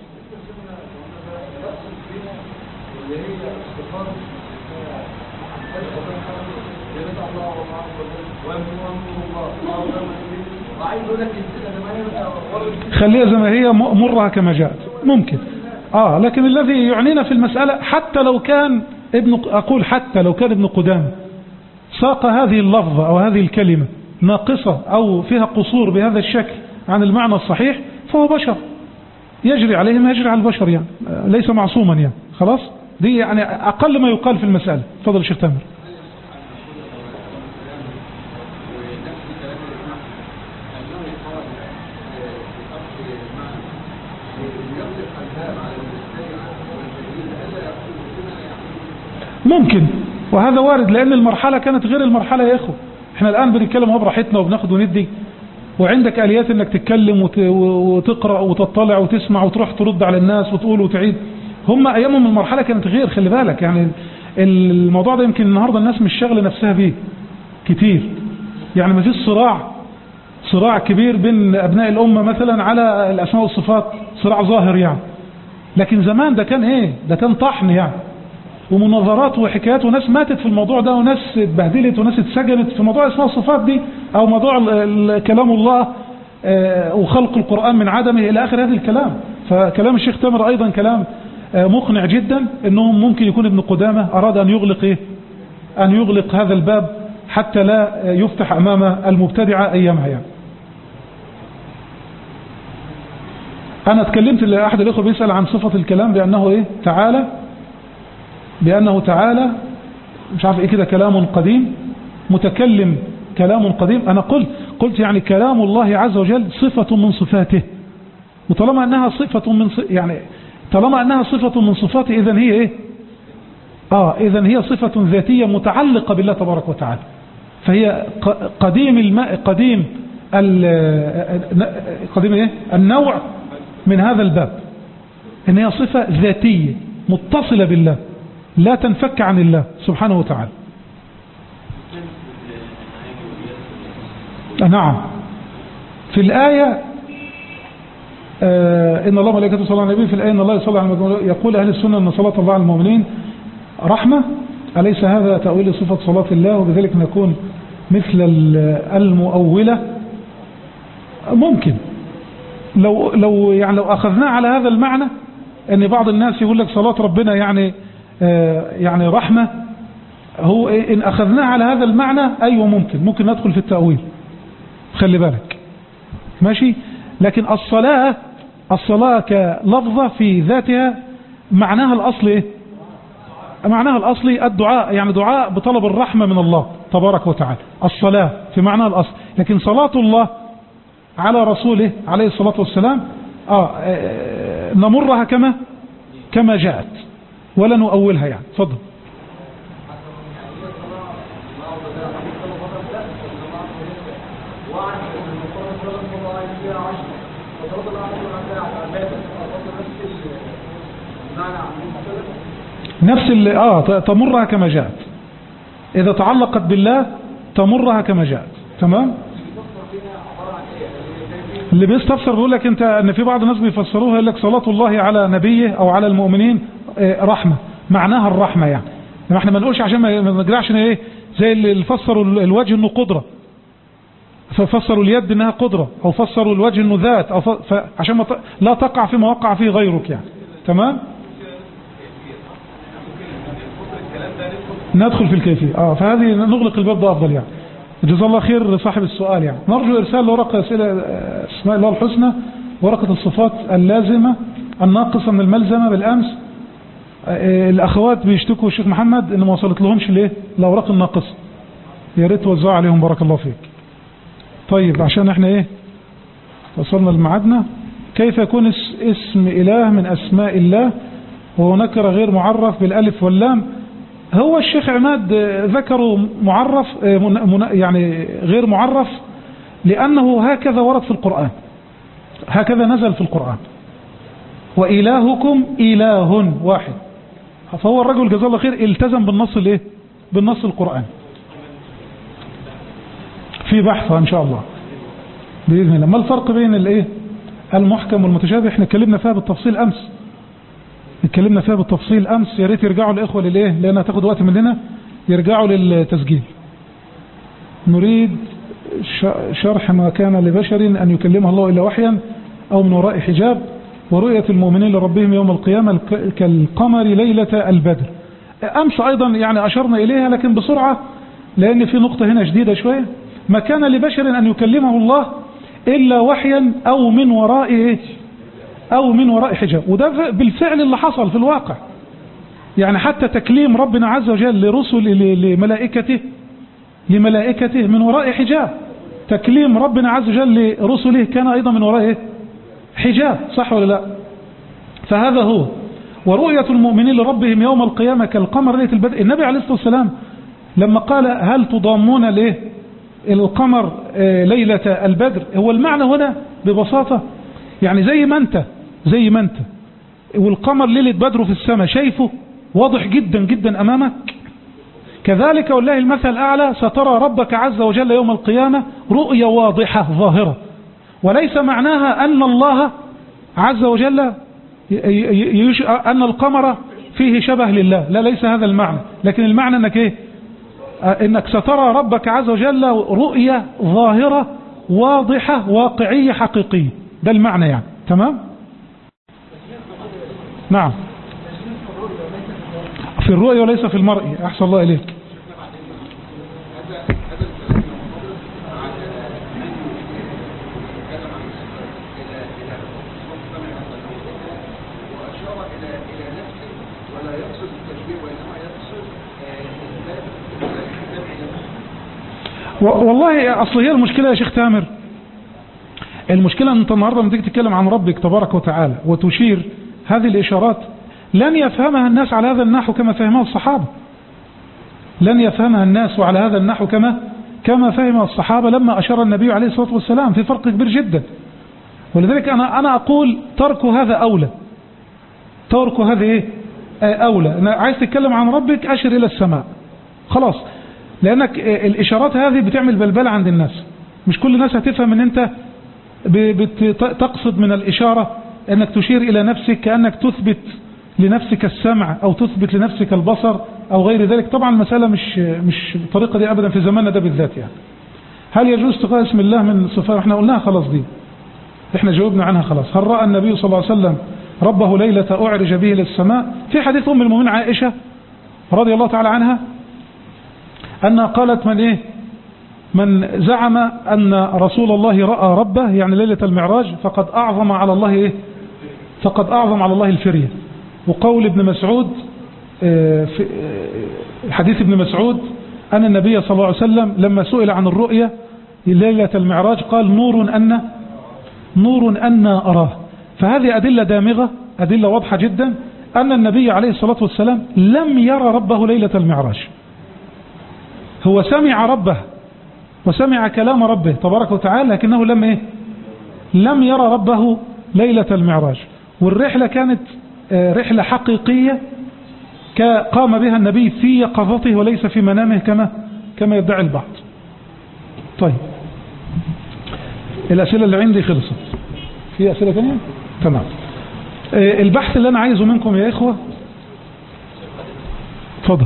خليها زي ما هي مرها كما جاءت ممكن لكن الذي يعنينا في المسألة حتى لو كان ابن قدامة ساق هذه اللفظة أو هذه الكلمة ناقصة أو فيها قصور بهذا الشكل عن المعنى الصحيح، فهو بشر يجري عليه ما يجري على البشر يعني، ليس معصوما يعني. خلاص دي يعني أقل ما يقال في المسألة. تفضل الشيخ تامر. ممكن، وهذا وارد لأن المرحلة كانت غير المرحلة يا إخوة. احنا الآن بنتكلم براحتنا وبناخد وندي، وعندك آليات انك تتكلم وتقرأ وتطلع وتسمع وتروح ترد على الناس وتقول وتعيد. هم أيامهم المرحلة كانت غير، خلي بالك يعني. الموضوع ده يمكن النهاردة الناس مش شاغلة نفسها بيه كتير يعني. ما فيش صراع كبير بين أبناء الأمة مثلا على الأسماء والصفات، صراع ظاهر يعني. لكن زمان ده كان ده كان طحن يعني، ومناظرات وحكايات، وناس ماتت في الموضوع ده، وناس اتبهدلت، وناس اتسجنت في موضوع اسماء الصفات دي، او موضوع كلام الله وخلق القرآن من عدمه الى اخر هذا الكلام. فكلام الشيخ تامر ايضا كلام مقنع جدا، انهم ممكن يكون ابن قدامة اراد ان يغلق هذا الباب حتى لا يفتح امام المبتدعة ايامها يعني. انا اتكلمت لاحد الاخوة بيسأل عن صفة الكلام بأنه تعالى مش عارف ايه كده، كلام قديم، متكلم كلام قديم. انا قلت يعني كلام الله عز وجل صفة من صفاته، وطالما انها صفة من صفاته اذا هي ايه؟ اذا هي صفة ذاتية متعلقة بالله تبارك وتعالى، فهي قديم النوع من هذا الباب، ان هي صفة ذاتية متصلة بالله لا تنفك عن الله سبحانه وتعالى. نعم. في الآية إن الله ملائكته يصلون على النبي، في الآية إن الله يصلي على المؤمنين، يقول أهل السنة أن صلاة الله على المؤمنين رحمة. أليس هذا تأويل صفة صلاة الله وبذلك نكون مثل المؤولة؟ ممكن لو أخذناه على هذا المعنى، أن بعض الناس يقول لك صلاة ربنا يعني رحمة، هو إن أخذناه على هذا المعنى أيوة ممكن ندخل في التأويل، خلي بالك ماشي. لكن الصلاة كلفظة في ذاتها معناها الأصل إيه؟ معناها الأصلي الدعاء، يعني دعاء بطلب الرحمة من الله تبارك وتعالى، الصلاة في معناها الأصل. لكن صلاة الله على رسوله عليه الصلاة والسلام نمرها كما جاءت ولا نؤولها يعني. تفضل. نفس تمرها كما جاءت، إذا تعلقت بالله تمرها كما جاءت. تمام. اللي بيستفسر بيقول لك انت ان في بعض الناس بيفسروها يقول لك صلاة الله على نبيه او على المؤمنين رحمة، معناها الرحمة يعني. احنا ما نقولش عشان ما نجرعش ايه زي اللي فسروا الوجه انه قدرة، ففسروا اليد انها قدرة، او فسروا الوجه انه ذات، او عشان لا تقع فيما وقع فيه غيرك يعني. تمام. ندخل في الكيفية فهذه نغلق الباب ده افضل يعني. جزا الله خير صاحب السؤال يعني. نرجو ارسال ورقة اسئلة اسماء الله الحسنى، ورقة الصفات اللازمة الناقصة من الملزمة. بالامس الاخوات بيشتكوا الشيخ محمد ان ما وصلت لهمش الاوراق الناقصة، يا ريت توزعوا عليهم بارك الله فيك. طيب عشان احنا وصلنا لميعادنا. كيف يكون اسم اله من اسماء الله وهو نكره غير معرف بالالف واللام؟ هو الشيخ عماد ذكروا معرف يعني غير معرف لأنه هكذا ورد في القرآن، هكذا نزل في القرآن، وإلهكم إله واحد. فهو الرجل جزاه الله خير التزم بالنص القرآن. في بحث إن شاء الله بإذن الله. ما الفرق بين المحكم والمتشابه؟ احنا اتكلمنا فيها بالتفصيل أمس، يا ريت يرجعوا الإخوة لأنها تاخد وقت مننا، يرجعوا للتسجيل. نريد شرح ما كان لبشر أن يكلمه الله إلا وحيا أو من وراء حجاب، ورؤية المؤمنين لربهم يوم القيامة كالقمر ليلة البدر. أمس أيضا يعني أشرنا إليها لكن بسرعة لأن في نقطة هنا جديدة شوية. ما كان لبشر أن يكلمه الله إلا وحيا أو من وراء حجاب. وده بالفعل اللي حصل في الواقع يعني. حتى تكليم ربنا عز وجل لملائكته من وراء حجاب. تكليم ربنا عز وجل لرسله كان أيضا من وراء حجاب، صح ولا لا؟ فهذا هو. ورؤية المؤمنين لربهم يوم القيامة كالقمر ليلة البدر. النبي عليه الصلاة والسلام لما قال هل تضامون القمر ليلة البدر، هو المعنى هنا ببساطة يعني زي ما انت والقمر ليلة بدره في السماء شايفه واضح جدا جدا أمامك، كذلك والله المثل الأعلى سترى ربك عز وجل يوم القيامة رؤية واضحة ظاهرة. وليس معناها أن الله عز وجل أن القمر فيه شبه لله، لا ليس هذا المعنى. لكن المعنى أنك سترى ربك عز وجل رؤية ظاهرة واضحة واقعية حقيقية، ده المعنى يعني. تمام. نعم. في الرؤية وليس في المرء. أحسن الله إليك. والله أصل هي المشكلة يا شيخ تامر، المشكلة أنت النهاردة لما تيجي تتكلم عن ربك تبارك وتعالى وتشير هذه الإشارات لن يفهمها الناس على هذا النحو كما فهمها الصحابة، لن يفهمها الناس على هذا النحو كما فهم الصحابة لما أشار النبي عليه الصلاة والسلام. في فرق كبير جدا. ولذلك أنا أقول ترك هذا أولى، ترك هذا أولى. عايز تتكلم عن ربك أشر إلى السماء خلاص، لأنك الإشارات هذه بتعمل بلبلة عند الناس. مش كل الناس هتفهم أن أنت تقصد من الإشارة أنك تشير إلى نفسك كأنك تثبت لنفسك السمع أو تثبت لنفسك البصر أو غير ذلك. طبعا المسألة مش الطريقة دي أبدا في زماننا ده بالذات. يعني هل يجوز تقال اسم الله من صفات؟ احنا قلناها خلاص، دي احنا جاوبنا عنها خلاص. هل رأى النبي صلى الله عليه وسلم ربه ليلة أعرج به للسماء؟ في حديث أم المؤمنين عائشة رضي الله تعالى عنها أنها قالت من زعم أن رسول الله رأى ربه يعني ليلة المعراج فقد أعظم على الله فقد أعظم على الله الفرية. وقول ابن مسعود في حديث ابن مسعود أن النبي صلى الله عليه وسلم لما سئل عن الرؤية ليلة المعراج قال نور أن أراه. فهذه أدلة دامغة، أدلة واضحة جدا أن النبي عليه الصلاة والسلام لم يرى ربه ليلة المعراج. هو سمع ربه وسمع كلام ربه تبارك وتعالى، لكنه لم يرى ربه ليلة المعراج. والرحلة كانت رحلة حقيقية قام بها النبي في يقظته وليس في منامه كما يدعي البعض. طيب الأسئلة اللي عندي خلصت. في أسئلة ثانية؟ تمام. البحث اللي أنا عايزه منكم يا إخوة، اتفضل.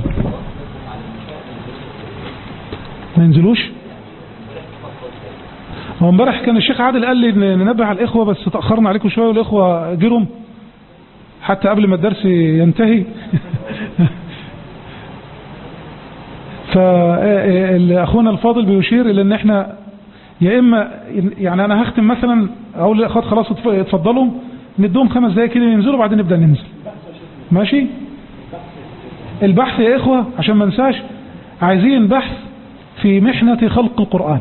ما ينزلوش؟ هو امبارح كان الشيخ عادل قال لي ننبه على الإخوة بس تأخرنا عليكم شوية والإخوة جرم حتى قبل ما الدرس ينتهي. فأخونا الفاضل بيشير إلى أن احنا يا إما يعني أنا هختم مثلا أقول للأخوات خلاص اتفضلوا ندوم 5 دقايق كده ينزلوا بعدين نبدأ ننزل. ماشي؟ البحث يا إخوة عشان ما ننساش، عايزين بحث في محنة خلق القرآن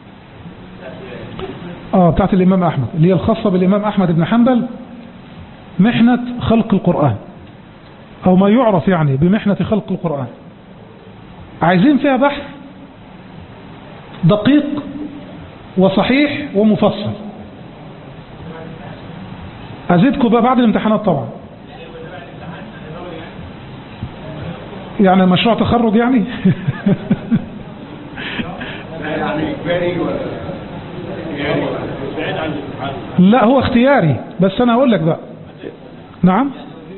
بتاعت الإمام أحمد اللي هي الخاصة بالإمام أحمد بن حنبل، محنة خلق القرآن أو ما يعرف يعني بمحنة خلق القرآن. عايزين فيها بحث دقيق وصحيح ومفصل. أزيدكم بقى بعد الامتحانات طبعا، يعني مشروع تخرج يعني. لا هو اختياري بس أنا أقول لك بقى. نعم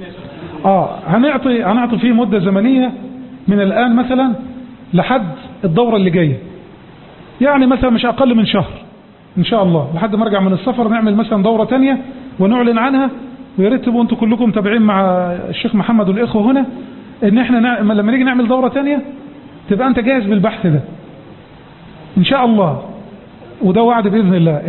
هنعطي فيه مدة زمنية من الآن مثلا لحد الدورة اللي جاية، يعني مثلا مش أقل من شهر إن شاء الله، لحد ما ارجع من السفر نعمل مثلا دورة تانية ونعلن عنها. ويا ريت تبقوا انتوا كلكم متابعين مع الشيخ محمد والإخوة هنا ان احنا لما نيجي نعمل دورة تانية تبقى انت جاهز بالبحث ده ان شاء الله، وده وعد بإذن الله.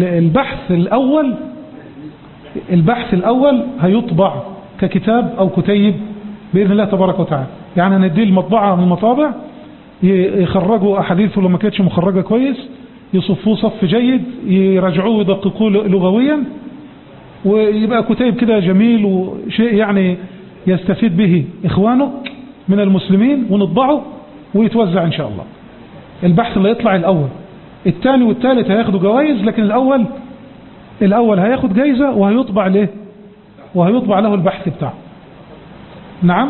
البحث الأول هيطبع ككتاب أو كتيب بإذن الله تبارك وتعالى. يعني هنديه المطبعة من المطابع يخرجوا أحاديثه لما كانتش مخرجة كويس، يصفوه صف جيد، يراجعوه ويدققوه لغويا، ويبقى كتيب كده جميل وشيء يعني يستفيد به إخوانك من المسلمين، ونطبعه ويتوزع إن شاء الله. البحث اللي يطلع الأول، الثاني والثالث هياخدوا جوائز، لكن الأول هياخد جايزة وهيطبع له البحث بتاعه. نعم،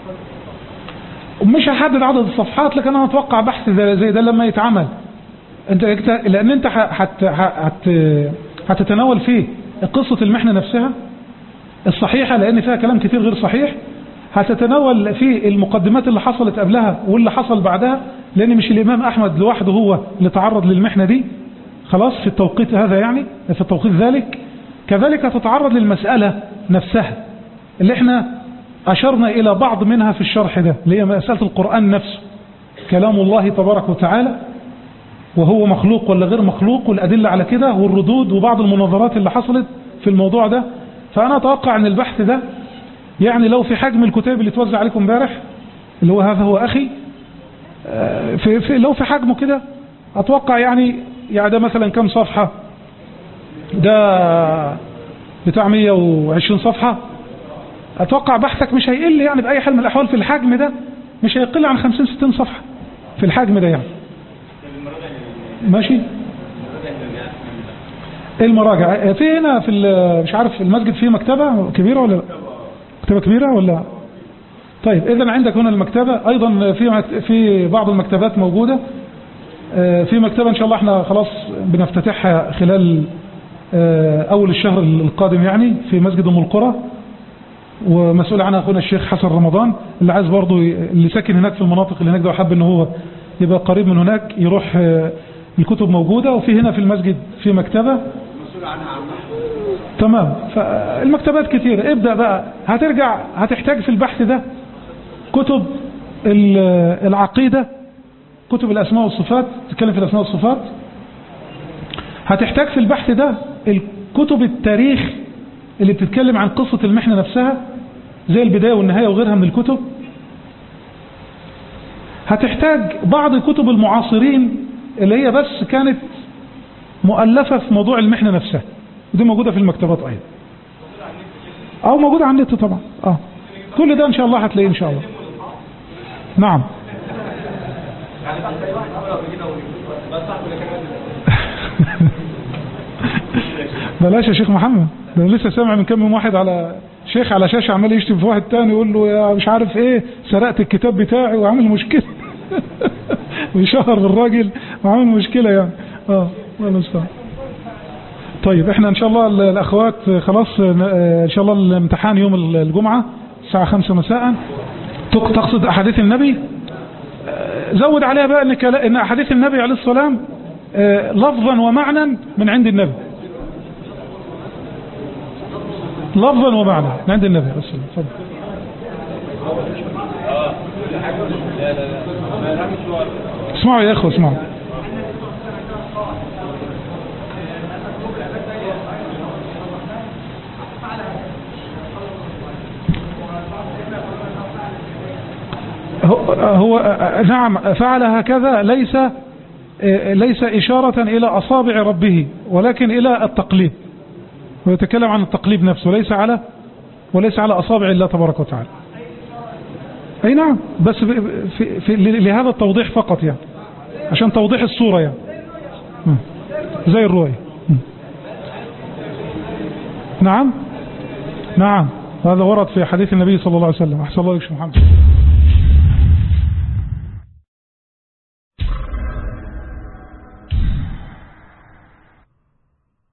ومش هحدد عدد الصفحات، لكن أنا أتوقع بحث زي ده لما يتعمل لأن أنت هتتناول فيه قصة المحنة نفسها الصحيحة، لأن فيها كلام كتير غير صحيح. هتتناول فيه المقدمات اللي حصلت قبلها واللي حصل بعدها، لأن مش الإمام أحمد لوحده هو اللي تعرض للمحنة دي خلاص في التوقيت هذا، يعني في التوقيت ذلك. كذلك هتتعرض للمسألة نفسها اللي احنا أشرنا إلى بعض منها في الشرح ده، اللي هي مسألة القرآن نفسه، كلام الله تبارك وتعالى، وهو مخلوق ولا غير مخلوق، والأدلة على كده، والردود وبعض المناظرات اللي حصلت في الموضوع ده. فأنا أتوقع أن البحث ده يعني لو في حجم الكتاب اللي توزع عليكم امبارح اللي هو هذا هو أخي، لو في حجمه كده أتوقع يعني ده مثلا كم صفحة، ده بتاع 120 صفحة. أتوقع بحثك مش هيقل يعني بأي حال من الأحوال في الحجم ده، مش هيقل عن 50-60 صفحة في الحجم ده يعني. ماشي. المراجع في هنا في مش عارف المسجد فيه مكتبة كبيرة ولا مكتبة كبيرة ولا طيب إذا عندك هنا المكتبة أيضا، في بعض المكتبات موجودة. في مكتبة إن شاء الله احنا خلاص بنفتتحها خلال أول الشهر القادم يعني في مسجد أم القرى، ومسؤول عنها أخونا الشيخ حسن رمضان. اللي عايز برضو اللي ساكن هناك في المناطق اللي هناك ده وحب إن هو يبقى قريب من هناك يروح، الكتب موجودة. وفي هنا في المسجد في مكتبة تمام. فالمكتبات كتيرة. ابدأ بقى، هتحتاج في البحث ده كتب العقيدة، كتب الأسماء والصفات، تتكلم في الأسماء والصفات. هتحتاج في البحث ده الكتب التاريخ اللي بتتكلم عن قصة المحنة نفسها زي البداية والنهاية وغيرها من الكتب. هتحتاج بعض كتب المعاصرين اللي هي بس كانت مؤلفة في موضوع المحنة نفسها، ودي موجودة في المكتبات أيضا أو موجودة على النت طبعا. كل ده إن شاء الله هتلاقيه إن شاء الله. نعم. بلاش يا شيخ محمد، ده لسه سامع من كم واحد على شيخ على شاشة عمال يشتم في واحد تاني يقول له يا مش عارف ايه سرقت الكتاب بتاعي وعامل مشكلة. ويشهر بالراجل وعامل مشكلة يعني. الله يستر. طيب احنا ان شاء الله الاخوات خلاص ان شاء الله الامتحان يوم الجمعة الساعة 5 مساء. تقصد احاديث النبي، زود عليها بقى ان احاديث النبي عليه الصلاة والسلام لفظا ومعنى من عند النبي، لفظا ومعنى من عند النبي عليه الصلاة والسلام. اسمعوا يا اخوة اسمعوا. هو نعم فعل هكذا، ليس إشارة إلى أصابع ربه ولكن إلى التقليب، ويتكلم عن التقليب نفسه وليس على أصابع الله تبارك وتعالى. أي نعم، بس لهذا التوضيح فقط يعني، عشان توضيح الصورة يعني زي الرؤية. نعم هذا ورد في حديث النبي صلى الله عليه وسلم. أحسن الله عليك شيخ محمد.